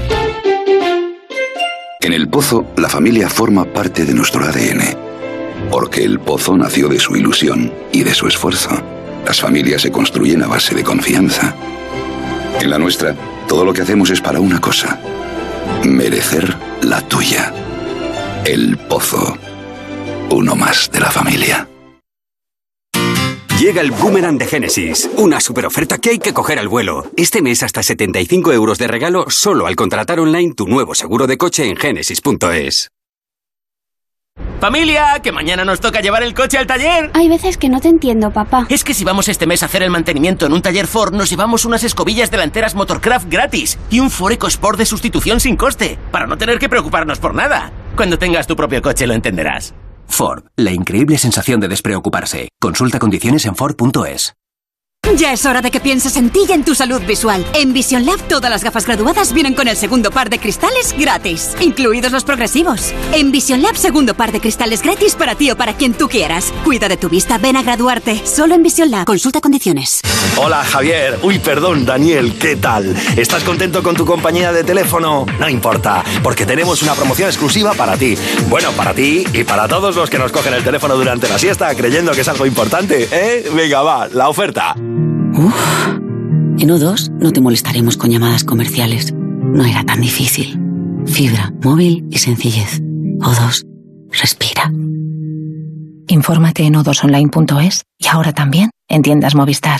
En El Pozo, la familia forma parte de nuestro ADN. Porque El Pozo nació de su ilusión y de su esfuerzo. Las familias se construyen a base de confianza. En la nuestra, todo lo que hacemos es para una cosa: merecer la tuya. El Pozo. Uno más de la familia.
Llega el Boomerang de Genesis, una super oferta que hay que coger al vuelo. Este mes hasta 75 euros de regalo solo al contratar online tu nuevo seguro de coche en genesis.es.
¡Familia! ¡Que mañana nos toca llevar el coche al taller!
Hay veces que no te entiendo, papá.
Es que si vamos este mes a hacer el mantenimiento en un taller Ford, nos llevamos unas escobillas delanteras Motorcraft gratis y un Ford EcoSport de sustitución sin coste, para no tener que preocuparnos por nada. Cuando tengas tu propio coche lo entenderás. Ford, la increíble sensación de despreocuparse. Consulta condiciones en Ford.es.
Ya es hora de que pienses en ti y en tu salud visual. En Vision Lab todas las gafas graduadas vienen con el segundo par de cristales gratis, incluidos los progresivos. En Vision Lab segundo par de cristales gratis para ti o para quien tú quieras. Cuida de tu vista, ven a graduarte. Solo en Vision Lab. Consulta condiciones.
Hola Javier, perdón, Daniel, ¿qué tal? ¿Estás contento con tu compañía de teléfono? No importa, porque tenemos una promoción exclusiva para ti. Bueno, para ti y para todos los que nos cogen el teléfono durante la siesta creyendo que es algo importante, ¿eh? Venga, va, la oferta.
En O2 no te molestaremos con llamadas comerciales. No era tan difícil. Fibra, móvil y sencillez. O2, respira. Infórmate en o2online.es y ahora también en tiendas Movistar.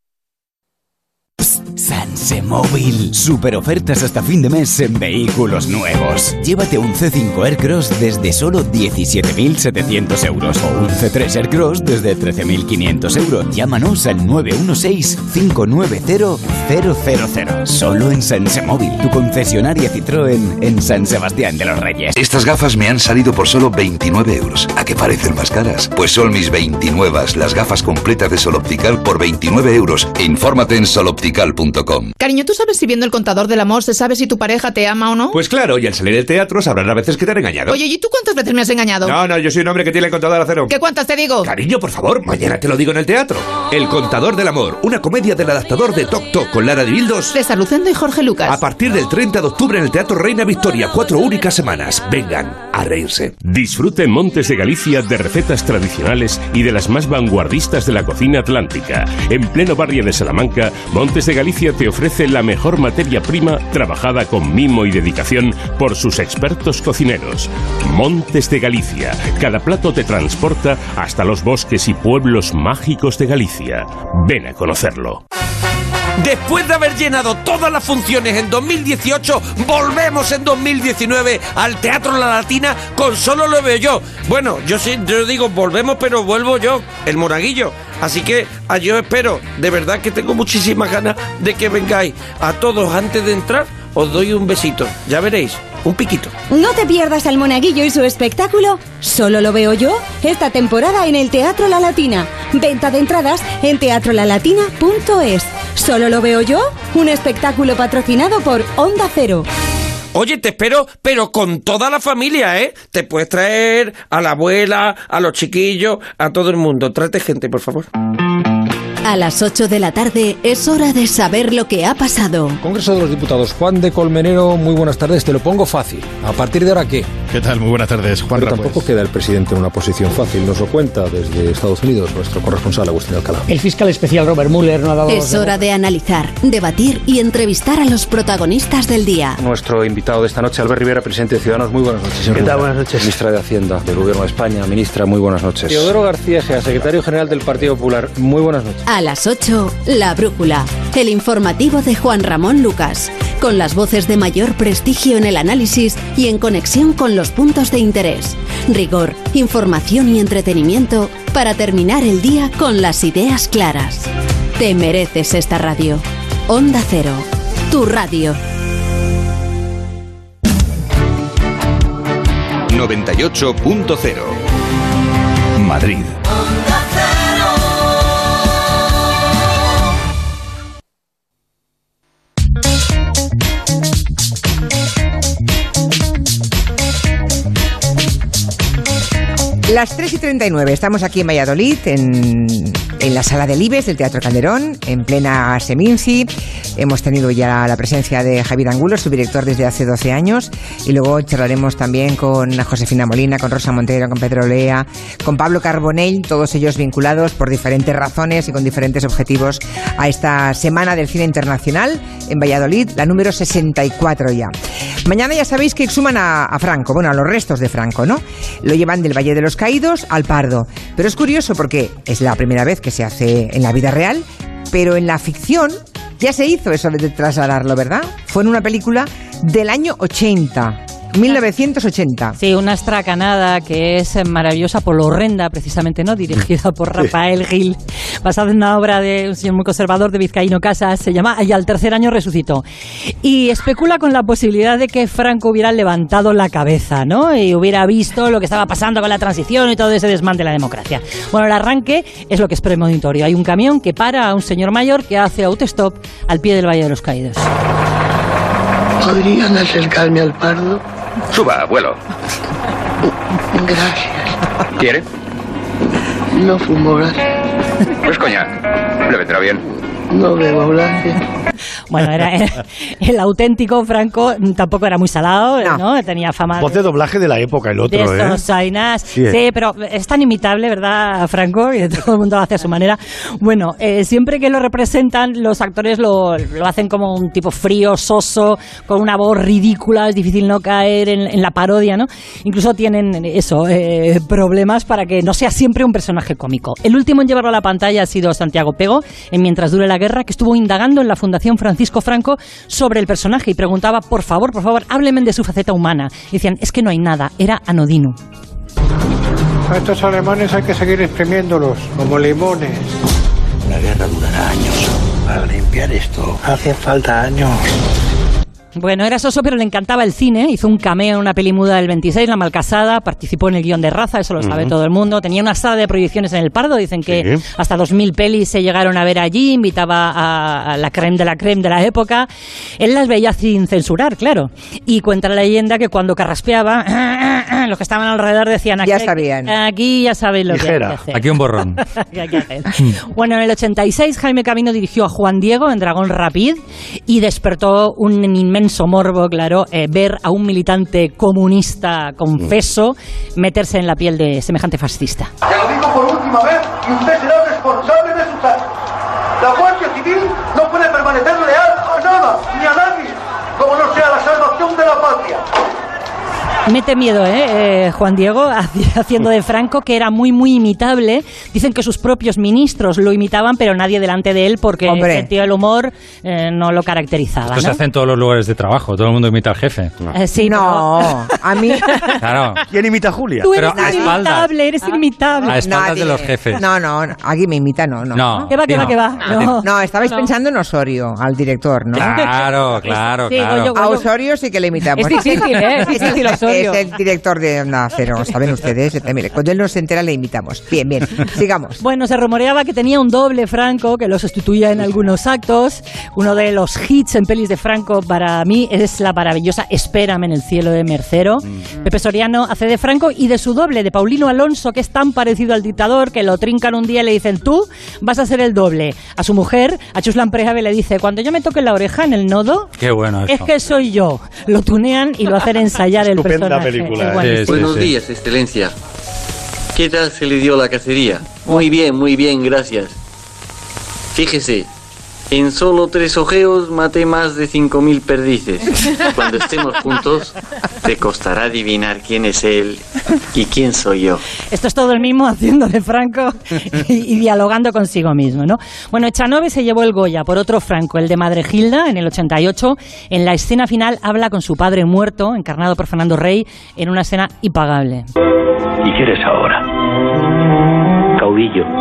Sanse Móvil. Super ofertas hasta fin de mes en vehículos nuevos. Llévate un C5 Aircross desde solo 17.700 euros o un C3 Aircross desde 13.500 euros. Llámanos al 916-590-000. Solo en Sanse Móvil, tu concesionaria Citroën en San Sebastián de los Reyes.
Estas gafas me han salido por solo 29 euros. ¿A qué parecen más caras? Pues son mis 29, las gafas completas de Sol Optical por 29 euros. Infórmate en soloptical.com.
Cariño, ¿tú sabes si viendo el contador del amor se sabe si tu pareja te ama o no?
Pues claro, y al salir del teatro sabrán a veces que te han engañado.
Oye, ¿y tú cuántas veces me has engañado?
No, yo soy un hombre que tiene el contador a cero.
¿Qué cuántas te digo?
Cariño, por favor, mañana te lo digo en el teatro. El contador del amor, una comedia del adaptador de Toc Toc con Lara Dibildos.
César Lucendo y Jorge Lucas.
A partir del 30 de octubre en el Teatro Reina Victoria, 4 únicas semanas. Vengan a reírse.
Disfrute en Montes de Galicia de recetas tradicionales y de las más vanguardistas de la cocina atlántica. En pleno barrio de Salamanca, Montes de Galicia te ofrece la mejor materia prima trabajada con mimo y dedicación por sus expertos cocineros. Montes de Galicia. Cada plato te transporta hasta los bosques y pueblos mágicos de Galicia. Ven a conocerlo.
Después de haber llenado todas las funciones en 2018, volvemos en 2019 al Teatro La Latina con Solo lo veo yo. Bueno, yo digo volvemos, pero vuelvo yo, el monaguillo. Así que yo espero, de verdad que tengo muchísimas ganas de que vengáis. A todos antes de entrar os doy un besito, ya veréis, un piquito.
No te pierdas al monaguillo y su espectáculo Solo lo veo yo esta temporada en el Teatro La Latina. Venta de entradas en teatrolalatina.es. Solo lo veo yo, un espectáculo patrocinado por Onda Cero.
Oye, te espero, pero con toda la familia, ¿eh? Te puedes traer a la abuela, a los chiquillos, a todo el mundo. Tráete gente, por favor.
A las 8 de la tarde es hora de saber lo que ha pasado.
Congreso de los Diputados. Juan de Colmenero, muy buenas tardes. Te lo pongo fácil. ¿A partir de ahora qué?
¿Qué tal? Muy buenas tardes, Juan.
Pero tampoco queda el presidente en una posición fácil. Nos lo cuenta desde Estados Unidos nuestro corresponsal Agustín Alcalá.
El fiscal especial Robert Mueller no ha dado...
Es hora de analizar, debatir y entrevistar a los protagonistas del día.
Nuestro invitado de esta noche, Albert Rivera, presidente de Ciudadanos. Muy buenas noches.
¿Qué tal? Buenas noches.
Ministra de Hacienda del Gobierno de España. Ministra, muy buenas noches. Teodoro García Egea, secretario general del Partido Popular. Muy buenas noches.
A las 8... La Brújula, el informativo de Juan Ramón Lucas, con las voces de mayor prestigio en el análisis y en conexión con los puntos de interés. Rigor, información y entretenimiento para terminar el día con las ideas claras. Te mereces esta radio. Onda Cero, tu radio.
98.0. Madrid.
Las 3:39, estamos aquí en Valladolid, en la sala del IBES del Teatro Calderón, en plena Seminci. Hemos tenido ya la presencia de Javier Angulo, su director desde hace 12 años, y luego charlaremos también con Josefina Molina, con Rosa Montero, con Pedro Lea, con Pablo Carbonell, todos ellos vinculados por diferentes razones y con diferentes objetivos a esta Semana del Cine Internacional en Valladolid, la número 64 ya. Mañana ya sabéis que exhuman a Franco, bueno, a los restos de Franco, ¿no? Lo llevan del Valle de los Caídos al Pardo. Pero es curioso porque es la primera vez que se hace en la vida real, pero en la ficción ya se hizo eso de trasladarlo, ¿verdad? Fue en una película del año 80. 1980.
Sí, una estracanada que es maravillosa por lo horrenda, precisamente, ¿no? Dirigida por Rafael Gil, basada en una obra de un señor muy conservador de Vizcaíno Casas, se llama Y al tercer año resucitó. Y especula con la posibilidad de que Franco hubiera levantado la cabeza, ¿no? Y hubiera visto lo que estaba pasando con la transición y todo ese desmán de la democracia. Bueno, el arranque es lo que es premonitorio. Hay un camión que para a un señor mayor que hace autostop al pie del Valle de los Caídos.
¿Podrían acercarme al Pardo?
Suba, abuelo.
Gracias.
¿Quiere?
No fumo, gracias.
Pues coñac. Le vendrá bien.
No bebo, gracias.
Bueno, era el auténtico Franco, tampoco era muy salado, ¿no? Tenía fama.
Voz de doblaje de la época, el otro,
de estos Sainas.
Sí,
pero es tan imitable, ¿verdad, Franco? Y todo el mundo lo hace a su manera. Bueno, siempre que lo representan, los actores lo hacen como un tipo frío, soso, con una voz ridícula, es difícil no caer en la parodia, ¿no? Incluso tienen eso, problemas para que no sea siempre un personaje cómico. El último en llevarlo a la pantalla ha sido Santiago Pego, en Mientras dure la guerra, que estuvo indagando en la Fundación Francisco Franco sobre el personaje y preguntaba, por favor, háblenme de su faceta humana. Y decían, es que no hay nada, era anodino.
A estos alemanes hay que seguir exprimiéndolos, como limones.
La guerra durará años.
Para limpiar esto hacen falta años.
Bueno, era soso, pero le encantaba el cine. Hizo un cameo en una peli muda del 26, La Malcasada. Participó en el guión de Raza, eso lo sabe todo el mundo. Tenía una sala de proyecciones en el Pardo. Dicen que hasta 2000 pelis se llegaron a ver allí. Invitaba a la crème de la época. Él las veía sin censurar, claro. Y cuenta la leyenda que cuando carraspeaba, los que estaban alrededor decían,
ya sabían.
Aquí ya sabéis lo que hay que hacer.
Aquí un borrón.
Bueno, en el 86 Jaime Camino dirigió a Juan Diego en Dragón Rapid y despertó un inmenso morbo, claro, ver a un militante comunista confeso meterse en la piel de semejante fascista.
Te lo digo por última vez y usted será responsable de sus actos. La Guardia Civil no puede permanecer leal a nada ni a nadie, como no sea la salvación de la patria.
Mete miedo, Juan Diego, haciendo de Franco, que era muy, muy imitable. Dicen que sus propios ministros lo imitaban, pero nadie delante de él, porque el sentido del humor no lo caracterizaba.
Esto se hace en todos los lugares de trabajo, todo el mundo imita al jefe.
Sí,
no, a mí...
Claro. ¿Quién imita a Julia?
Tú eres inimitable, eres inimitable.
A espaldas de los jefes.
No, aquí me imita, no.
¿Qué va?
No, estabais pensando en Osorio, al director, ¿no?
Claro.
A Osorio sí que le imitamos.
Es difícil, es difícil Osorio.
Es el director de Onda Cero, saben ustedes. Mire, cuando él no se entera le imitamos. Bien, sigamos.
Bueno, se rumoreaba que tenía un doble Franco que lo sustituía en algunos actos. Uno de los hits en pelis de Franco para mí es la maravillosa Espérame en el cielo de Mercero. Pepe Soriano hace de Franco y de su doble, de Paulino Alonso, que es tan parecido al dictador que lo trincan un día y le dicen, tú vas a ser el doble. A su mujer, a Chuslan Prejave, le dice, cuando yo me toque la oreja en el nodo,
qué bueno eso.
Es que soy yo. Lo tunean y lo hacen ensayar el personaje.
Película.
Buenos días, excelencia. ¿Qué tal se le dio la cacería? Muy bien, gracias. Fíjese, en solo 3 ojeos maté más de 5.000 perdices. Cuando estemos juntos, te costará adivinar quién es él y quién soy yo.
Esto es todo el mismo haciendo de Franco y dialogando consigo mismo, ¿no? Bueno, Echanove se llevó el Goya por otro Franco, el de Madre Gilda, en el 88. En la escena final habla con su padre muerto, encarnado por Fernando Rey, en una escena impagable.
¿Y qué eres ahora? Caudillo.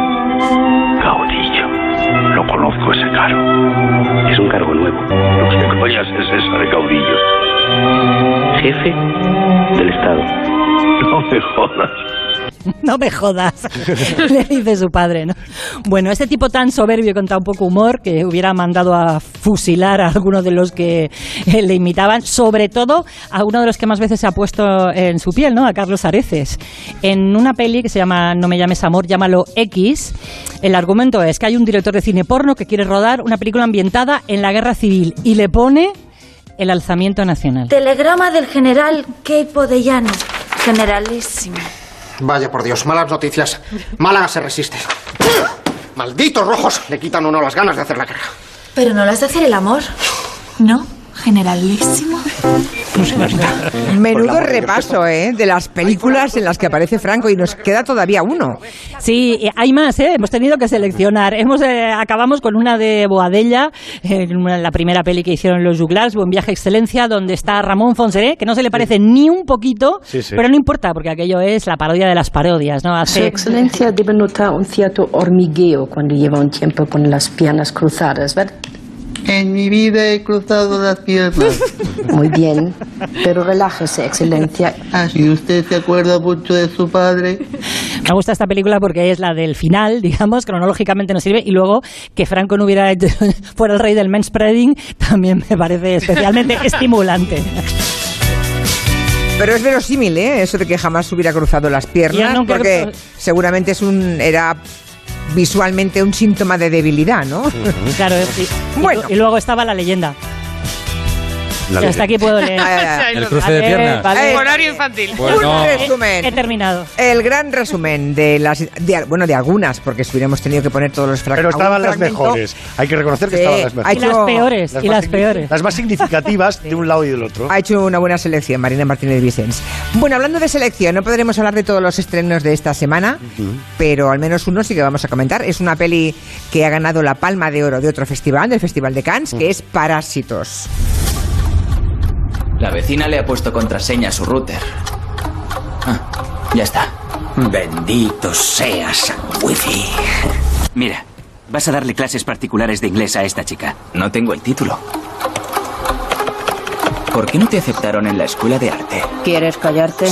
No conozco ese cargo. Es un cargo nuevo. Lo que coñas es esa de caudillo. Jefe del Estado. No me jodas.
No me jodas, le dice su padre, ¿no? Bueno, este tipo tan soberbio y con tan poco humor que hubiera mandado a fusilar a algunos de los que le imitaban, sobre todo a uno de los que más veces se ha puesto en su piel, ¿no? A Carlos Areces. En una peli que se llama No me llames amor, llámalo X, el argumento es que hay un director de cine porno que quiere rodar una película ambientada en la Guerra Civil y le pone el alzamiento nacional.
Telegrama del general Queipo de Llano. Generalísimo.
Vaya por Dios, malas noticias. Málaga se resiste. Malditos rojos, le quitan a uno las ganas de hacer la guerra.
Pero no las de hacer el amor, ¿no? Generalísimo.
Menudo repaso, de las películas en las que aparece Franco, y nos queda todavía uno.
Sí, hay más, hemos tenido que seleccionar. Acabamos con una de Boadella, la primera peli que hicieron los Juglars, Buen viaje excelencia, donde está Ramón Fonseré, que no se le parece ni un poquito, pero no importa, porque aquello es la parodia de las parodias, ¿no?
Su excelencia debe notar un cierto hormigueo cuando lleva un tiempo con las piernas cruzadas, ¿verdad?
En mi vida he cruzado las piernas.
Muy bien, pero relájese, excelencia.
¿Y usted se acuerda mucho de su padre?
Me gusta esta película porque es la del final, digamos, cronológicamente nos sirve, y luego que Franco no fuera el rey del manspreading también me parece especialmente estimulante.
Pero es verosímil, eso de que jamás hubiera cruzado las piernas, porque seguramente era visualmente un síntoma de debilidad, ¿no?
Claro, bueno. Y luego estaba la leyenda. Hasta aquí puedo leer.
El cruce de piernas.
Horario infantil.
Bueno. Un resumen.
He terminado.
El gran resumen de algunas, porque si hubiéramos tenido que poner todos los fragmentos.
Pero estaban las mejores. Hay que reconocer que estaban las mejores.
Y las peores. Las peores.
Las más significativas de un lado y del otro.
Ha hecho una buena selección, Marina Martínez Vicens. Bueno, hablando de selección, no podremos hablar de todos los estrenos de esta semana, pero al menos uno sí que vamos a comentar. Es una peli que ha ganado la Palma de Oro de otro festival, del Festival de Cannes, que es Parásitos.
La vecina le ha puesto contraseña a su router. Ya está.
Bendito sea San Wifi.
Mira, vas a darle clases particulares de inglés a esta chica.
No tengo el título.
¿Por qué no te aceptaron en la escuela de arte?
¿Quieres callarte?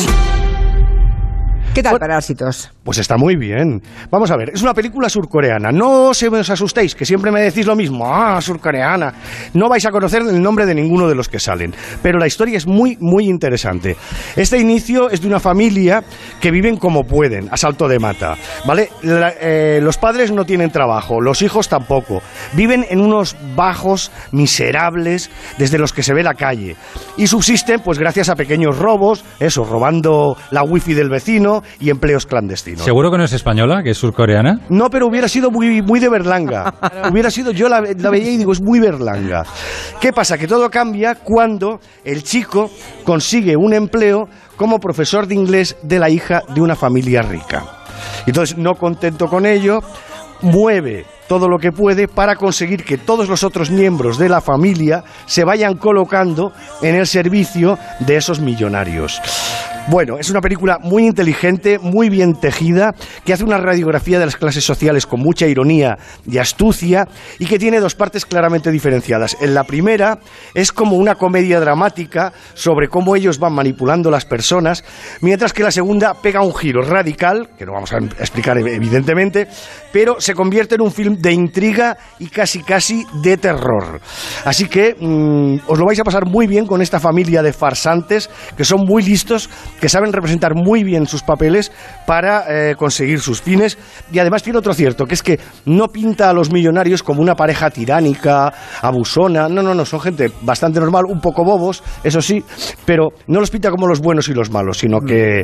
¿Qué tal, Parásitos?
Pues está muy bien. Vamos a ver, es una película surcoreana. No os asustéis, que siempre me decís lo mismo. Surcoreana. No vais a conocer el nombre de ninguno de los que salen. Pero la historia es muy, muy interesante. Este inicio es de una familia que viven como pueden, a salto de mata, ¿vale? Los padres no tienen trabajo, los hijos tampoco. Viven en unos bajos miserables desde los que se ve la calle. Y subsisten, pues gracias a pequeños robos, robando la wifi del vecino y empleos clandestinos.
¿Seguro que no es española, que es surcoreana?
No, pero hubiera sido muy, muy de Berlanga. Hubiera sido, yo la veía y digo, es muy Berlanga. ¿Qué pasa? Que todo cambia cuando el chico consigue un empleo como profesor de inglés de la hija de una familia rica. Entonces, no contento con ello, mueve todo lo que puede para conseguir que todos los otros miembros de la familia se vayan colocando en el servicio de esos millonarios. Bueno, es una película muy inteligente, muy bien tejida, que hace una radiografía de las clases sociales con mucha ironía y astucia, y que tiene dos partes claramente diferenciadas. En la primera es como una comedia dramática sobre cómo ellos van manipulando las personas, mientras que la segunda pega un giro radical, que no vamos a explicar evidentemente, pero se convierte en un film de intriga y casi de terror. Así que os lo vais a pasar muy bien con esta familia de farsantes que son muy listos, que saben representar muy bien sus papeles para conseguir sus fines, y además tiene otro cierto, que es que no pinta a los millonarios como una pareja tiránica, abusona, no, son gente bastante normal, un poco bobos, eso sí, pero no los pinta como los buenos y los malos, sino que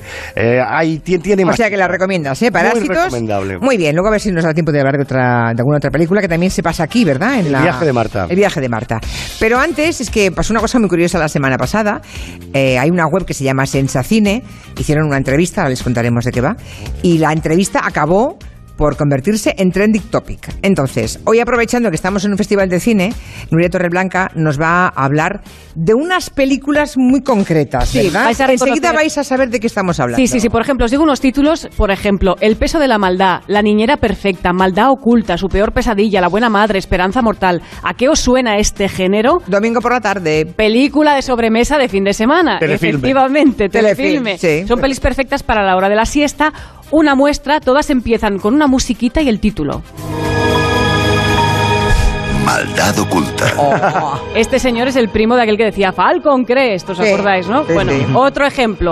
tiene más.
O sea que la recomiendas, Parásitos.
Muy recomendable.
Muy bien, luego a ver si nos da tiempo de hablar de alguna otra película que también se pasa aquí, ¿verdad?
El viaje de Marta.
El viaje de Marta. Pero antes, es que pasó una cosa muy curiosa la semana pasada. Hay una web que se llama Sensacine, hicieron una entrevista, ahora les contaremos de qué va, y la entrevista acabó por convertirse en trending topic. Entonces, hoy aprovechando que estamos en un festival de cine, Nuria Torreblanca nos va a hablar de unas películas muy concretas,
sí,
¿verdad? Enseguida vais a saber de qué estamos hablando.
Sí, por ejemplo, os digo unos títulos, por ejemplo, El peso de la maldad, La niñera perfecta, Maldad oculta, Su peor pesadilla, La buena madre, Esperanza mortal. ¿A qué os suena este género?
Domingo por la tarde.
Película de sobremesa de fin de semana.
Telefilme.
Efectivamente, telefilme.
Sí.
Son pelis perfectas para la hora de la siesta. Una muestra, todas empiezan con una musiquita y el título.
Maldad oculta.
Oh. Este señor es el primo de aquel que decía Falcon Crest, ¿os acordáis, no?
Sí,
bueno,
sí.
Otro ejemplo.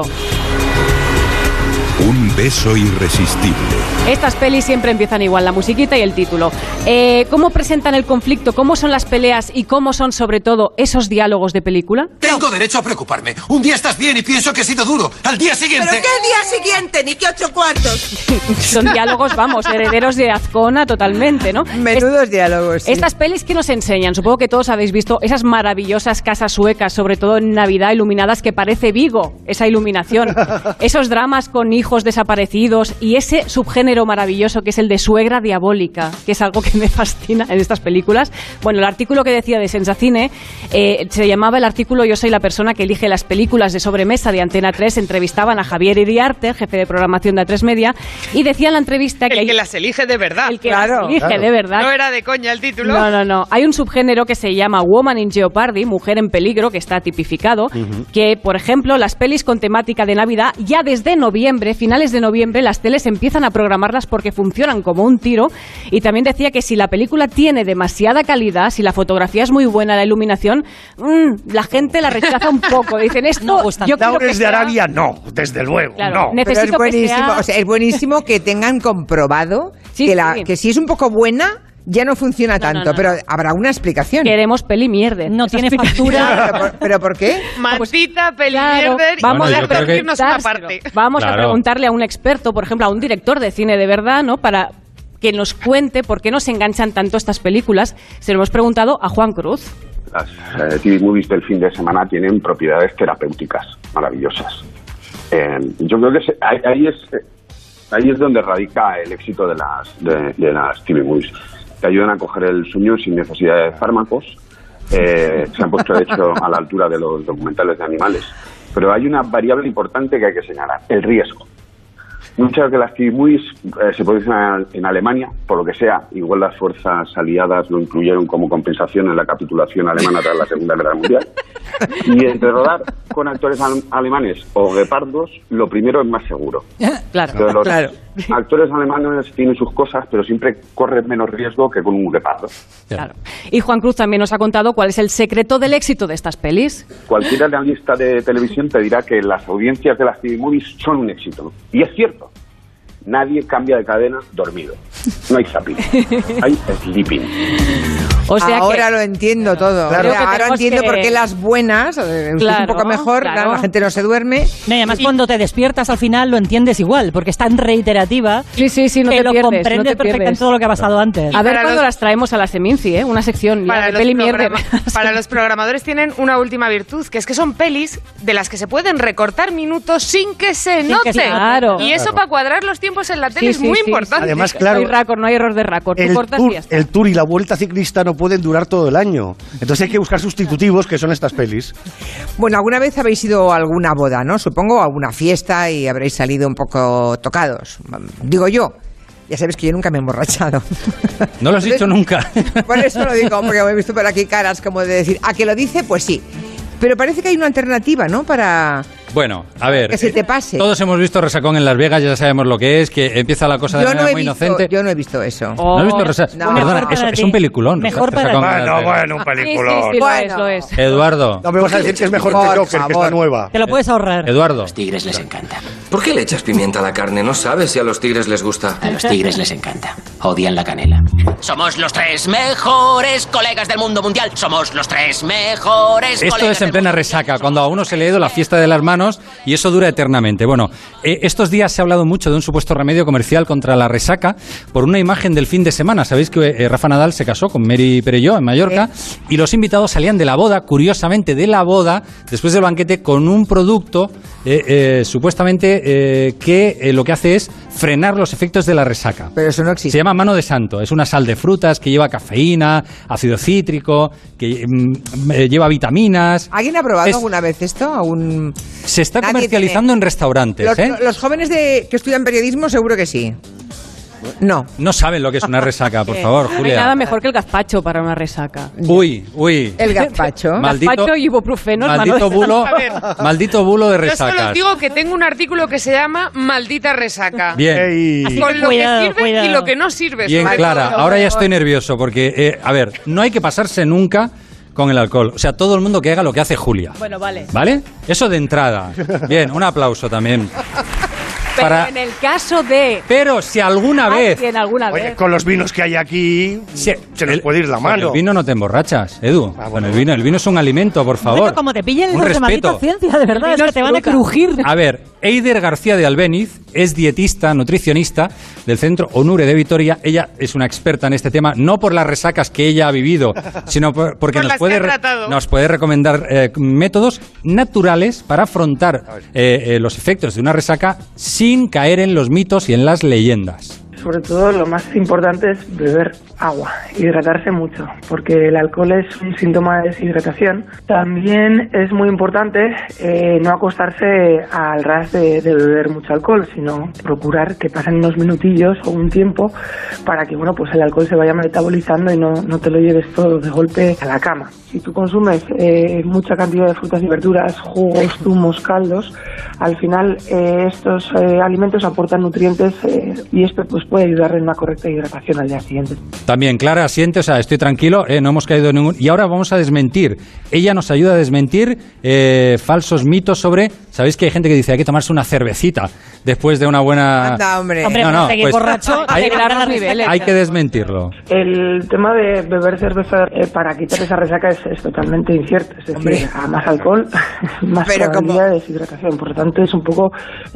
Un beso irresistible.
Estas pelis siempre empiezan igual, la musiquita y el título. ¿Cómo presentan el conflicto? ¿Cómo son las peleas? ¿Y cómo son, sobre todo, esos diálogos de película?
Tengo derecho a preocuparme. Un día estás bien y pienso que he sido duro. Al día siguiente...
¿Pero qué día siguiente? Ni qué 8 cuartos.
Son diálogos, vamos, herederos de Azcona totalmente, ¿no?
Menudos diálogos, sí.
Estas pelis que nos enseñan, supongo que todos habéis visto esas maravillosas casas suecas, sobre todo en Navidad, iluminadas, que parece Vigo, esa iluminación. Esos dramas con hijos desaparecidos y ese subgénero maravilloso que es el de suegra diabólica, que es algo que me fascina en estas películas. Bueno, el artículo que decía de Sensacine se llamaba el artículo Yo soy la persona que elige las películas de sobremesa de Antena 3. Entrevistaban a Javier Iriarte, el jefe de programación de A3 Media, y decía en la entrevista que...
El que las elige de verdad.
El que las elige de verdad.
No era de coña el título.
No. Hay un subgénero que se llama Woman in Jeopardy, mujer en peligro, que está tipificado, que, por ejemplo, las pelis con temática de Navidad, ya desde noviembre, finales de noviembre, las teles empiezan a programarlas porque funcionan como un tiro. Y también decía que si la película tiene demasiada calidad, si la fotografía es muy buena, la iluminación, la gente la rechaza un poco. Dicen esto,
no,
yo creo que
de
sea...
Arabia, no, desde luego,
claro,
no.
Pero es buenísimo,
que sea...
o sea, es buenísimo que tengan comprobado que si es un poco buena, ya no funciona tanto, pero habrá una explicación.
Queremos peli mierder.
No tiene factura.
¿Pero por qué?
Maldita peli mierder.
Vamos
a repetirnos una parte.
Vamos a preguntarle a un experto, por ejemplo, a un director de cine de verdad, ¿no? Para que nos cuente por qué nos enganchan tanto estas películas. Se lo hemos preguntado a Juan Cruz.
Las TV movies del fin de semana tienen propiedades terapéuticas maravillosas. Yo creo que ahí es donde radica el éxito de las TV movies. Te ayudan a coger el sueño sin necesidad de fármacos. Se han puesto, de hecho, a la altura de los documentales de animales. Pero hay una variable importante que hay que señalar: el riesgo. Muchas de las TV movies se producen en Alemania, por lo que sea. Igual las fuerzas aliadas lo incluyeron como compensación en la capitulación alemana tras la Segunda Guerra Mundial. Y entre rodar con actores alemanes o guepardos, lo primero es más seguro.
Claro.
Actores alemanes tienen sus cosas, pero siempre corren menos riesgo que con un guepardo.
Claro. Y Juan Cruz también nos ha contado cuál es el secreto del éxito de estas pelis.
Cualquier analista de televisión te dirá que las audiencias de las TV movies son un éxito. Y es cierto. Nadie cambia de cadena dormido. No hay zapping. Hay sleeping.
O sea
ahora lo entiendo todo.
Claro.
Ahora entiendo por qué las buenas, es un poco mejor, la gente no se duerme.
No, y además cuando te despiertas al final lo entiendes igual, porque es tan reiterativa
no
que
te
lo
pierdes,
comprendes perfectamente todo lo que ha pasado antes.
A ver cuando las traemos a la Seminci, una sección
para
de peli mierda.
Para los programadores tienen una última virtud, que es que son pelis de las que se pueden recortar minutos sin que se note.
Claro.
Y eso para cuadrar los tiempos en la tele es muy importante.
Además, claro,
no hay error de raccord.
El tour y la vuelta ciclista no pueden durar todo el año. Entonces hay que buscar sustitutivos, que son estas pelis.
Bueno, alguna vez habéis ido a alguna boda, ¿no? Supongo, a alguna fiesta y habréis salido un poco tocados. Digo yo. Ya sabes que yo nunca me he emborrachado.
No lo has dicho nunca.
Por eso lo digo, porque me he visto por aquí caras como de decir, ¿a que lo dice? Pues sí. Pero parece que hay una alternativa, ¿no? Para...
Bueno, a ver.
Que se te pase.
Todos hemos visto Resacón en Las Vegas, ya sabemos lo que es, que empieza la cosa de manera muy inocente.
Yo no he visto eso.
¿No has visto Resacón?
No.
Perdona, es un peliculón.
Mejor para ti.
Bueno, un peliculón.
Sí, lo es.
Eduardo.
No me vas a decir que es mejor que Joker, que está nueva.
Te lo puedes ahorrar.
Eduardo.
A los tigres les encanta.
¿Por qué le echas pimienta a la carne? No sabes si a los tigres les gusta.
A los tigres les encanta.
odian la canela. Somos los 3 mejores colegas del mundo mundial. Somos los 3 mejores colegas.
Esto es en plena resaca, cuando a uno se le ha ido la fiesta de las manos y eso dura eternamente. Bueno, estos días se ha hablado mucho de un supuesto remedio comercial contra la resaca por una imagen del fin de semana. Sabéis que Rafa Nadal se casó con Mary Perelló en Mallorca y los invitados salían de la boda, curiosamente de la boda, después del banquete, con un producto supuestamente que lo que hace es frenar los efectos de la resaca.
Pero eso no existe.
Se llama Mano de Santo. Es una sal de frutas que lleva cafeína, ácido cítrico, que lleva vitaminas.
¿Alguien ha probado alguna vez esto?
Se está comercializando en restaurantes.
Los jóvenes que estudian periodismo seguro que sí. No
saben lo que es una resaca, por favor, Julia.
No hay nada mejor que el gazpacho para una resaca.
Uy.
El gazpacho.
Gazpacho y ibuprofeno.
Maldito bulo de resacas.
Yo solo digo que tengo un artículo que se llama Maldita resaca.
Bien.
Con lo que sirve y lo que no sirve.
Bien, Clara. Ahora ya estoy nervioso porque, no hay que pasarse nunca con el alcohol. O sea, todo el mundo que haga lo que hace Julia.
Bueno, vale.
¿Vale? Eso de entrada. Bien, un aplauso también.
Pero en el caso de...
Pero si alguna vez...
Oye, con los vinos que hay aquí, se nos puede ir la mano.
El vino no te emborrachas, Edu. Bueno, el vino es un alimento, por favor.
Bueno, como te pillen los de maldita ciencia, de verdad, es que te van a crujir.
A ver, Eider García de Albéniz es dietista, nutricionista del Centro Onure de Vitoria. Ella es una experta en este tema, no por las resacas que ella ha vivido, sino porque nos puede recomendar métodos naturales para afrontar los efectos de una resaca sin caer en los mitos y en las leyendas.
Sobre todo lo más importante es beber agua, hidratarse mucho, porque el alcohol es un síntoma de deshidratación. También es muy importante no acostarse al ras de beber mucho alcohol, sino procurar que pasen unos minutillos o un tiempo para que pues el alcohol se vaya metabolizando y no te lo lleves todo de golpe a la cama. Si tú consumes mucha cantidad de frutas y verduras, jugos, zumos, caldos, al final estos alimentos aportan nutrientes y esto pues puede ayudar en una correcta hidratación al día siguiente.
También Clara asiente, o sea, estoy tranquilo, no hemos caído en ningún... Y ahora vamos a desmentir. Ella nos ayuda a desmentir falsos mitos sobre... ¿Sabéis que hay gente que dice hay que tomarse una cervecita después de una buena...
Anda, hombre.
No,
pues, borracho,
hay que desmentirlo.
El tema de beber cerveza para quitar esa resaca es totalmente incierto. Es decir, a más alcohol, más probabilidad de deshidratación. Por lo tanto, es un poco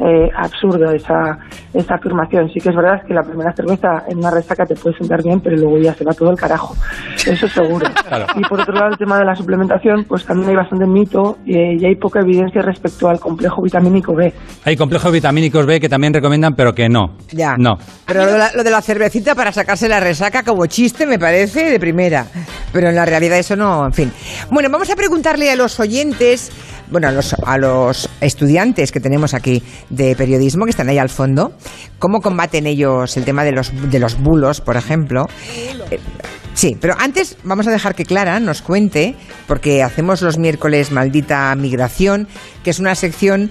absurda esa afirmación. Sí que es verdad que la primera cerveza en una resaca te puede sentar bien, pero luego ya se va todo el carajo. Eso seguro.
Claro.
Y por otro lado, el tema de la suplementación, pues también hay bastante mito y hay poca evidencia respecto al complejo vitamínico B.
Hay complejos vitamínicos B que también recomiendan, pero que no.
Ya.
No.
Pero lo de la cervecita para sacarse la resaca como chiste me parece de primera. Pero en la realidad eso no, en fin. Bueno, vamos a preguntarle a los oyentes, bueno, a los estudiantes que tenemos aquí de periodismo, que están ahí al fondo, cómo combaten ellos el tema de los bulos, por ejemplo. Sí, pero antes vamos a dejar que Clara nos cuente, porque hacemos los miércoles Maldita Migración, que es una sección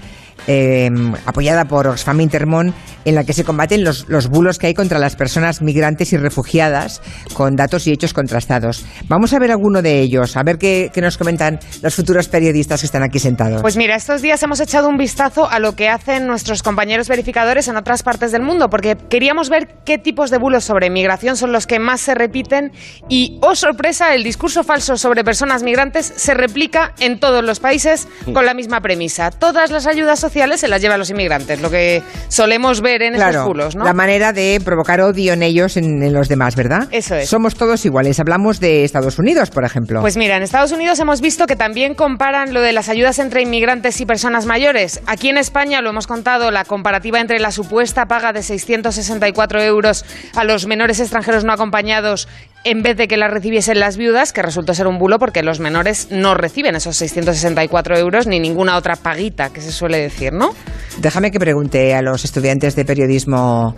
apoyada por Oxfam Intermón, en la que se combaten los bulos que hay contra las personas migrantes y refugiadas con datos y hechos contrastados. Vamos a ver alguno de ellos, a ver qué nos comentan los futuros periodistas que están aquí sentados.
Pues mira, estos días hemos echado un vistazo a lo que hacen nuestros compañeros verificadores en otras partes del mundo, porque queríamos ver qué tipos de bulos sobre migración son los que más se repiten y, oh sorpresa, el discurso falso sobre personas migrantes se replica en todos los países con la misma premisa. Todas las ayudas sociales se las llevan los inmigrantes, lo que solemos ver en esos bulos, ¿no?
La manera de provocar odio en ellos, en los demás, ¿verdad?
Eso es.
Somos todos iguales. Hablamos de Estados Unidos, por ejemplo.
Pues mira, en Estados Unidos hemos visto que también comparan lo de las ayudas entre inmigrantes y personas mayores. Aquí en España, lo hemos contado, la comparativa entre la supuesta paga de 664 euros a los menores extranjeros no acompañados en vez de que la recibiesen las viudas, que resultó ser un bulo porque los menores no reciben esos 664 euros ni ninguna otra paguita, que se suele decir, ¿no?
Déjame que pregunte a los estudiantes de periodismo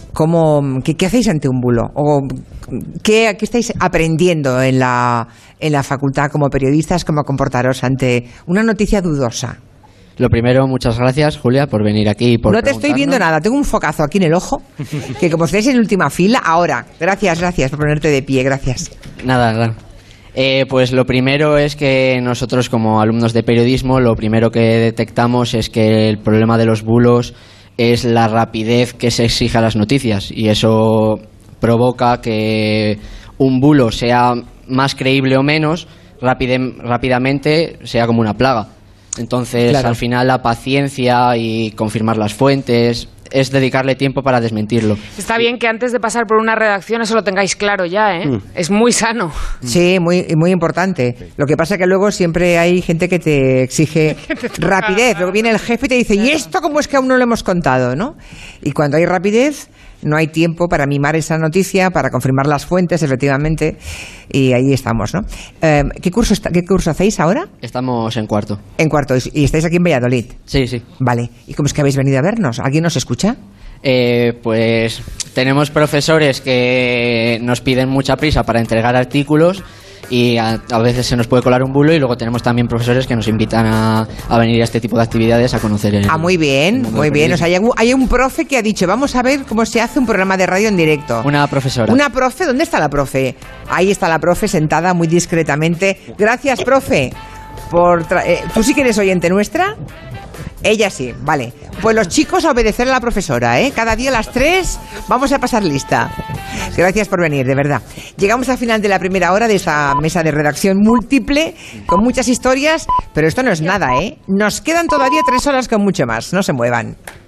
¿qué hacéis ante un bulo? ¿O qué estáis aprendiendo en la facultad como periodistas, cómo comportaros ante una noticia dudosa?
Lo primero, muchas gracias, Julia, por venir aquí y por
No te estoy viendo nada, tengo un focazo aquí en el ojo, que como estáis en última fila, ahora. Gracias por ponerte de pie, gracias.
Nada. Pues lo primero es que nosotros como alumnos de periodismo, lo primero que detectamos es que el problema de los bulos es la rapidez que se exige a las noticias y eso provoca que un bulo sea más creíble o menos, rápidamente sea como una plaga. Entonces,
Claro.
al final, la paciencia y confirmar las fuentes es dedicarle tiempo para desmentirlo.
Está bien que antes de pasar por una redacción eso lo tengáis claro ya, ¿eh? Es muy sano.
Sí, muy importante. Lo que pasa es que luego siempre hay gente que te exige rapidez. Luego viene el jefe y te dice, ¿y esto cómo es que aún no lo hemos contado, no? Y cuando hay rapidez, no hay tiempo para mimar esa noticia, para confirmar las fuentes, efectivamente. Y ahí estamos, ¿no? ¿Qué curso hacéis ahora?
Estamos en cuarto.
En cuarto. ¿Y estáis aquí en Valladolid?
Sí, sí.
Vale. ¿Y cómo es que habéis venido a vernos? ¿Alguien nos escucha?
Pues tenemos profesores que nos piden mucha prisa para entregar artículos y a veces se nos puede colar un bulo, y luego tenemos también profesores que nos invitan a venir a este tipo de actividades a conocer el...
Muy bien, muy bien. O sea, hay un profe que ha dicho, vamos a ver cómo se hace un programa de radio en directo.
Una profesora.
¿Una profe? ¿Dónde está la profe? Ahí está la profe sentada muy discretamente. Gracias, profe. ¿Tú sí que eres oyente nuestra? Ella sí, vale. Pues los chicos a obedecer a la profesora, ¿eh? Cada día a las 3 vamos a pasar lista. Gracias por venir, de verdad. Llegamos al final de la primera hora de esta mesa de redacción múltiple, con muchas historias, pero esto no es nada, ¿eh? Nos quedan todavía 3 horas con mucho más. No se muevan.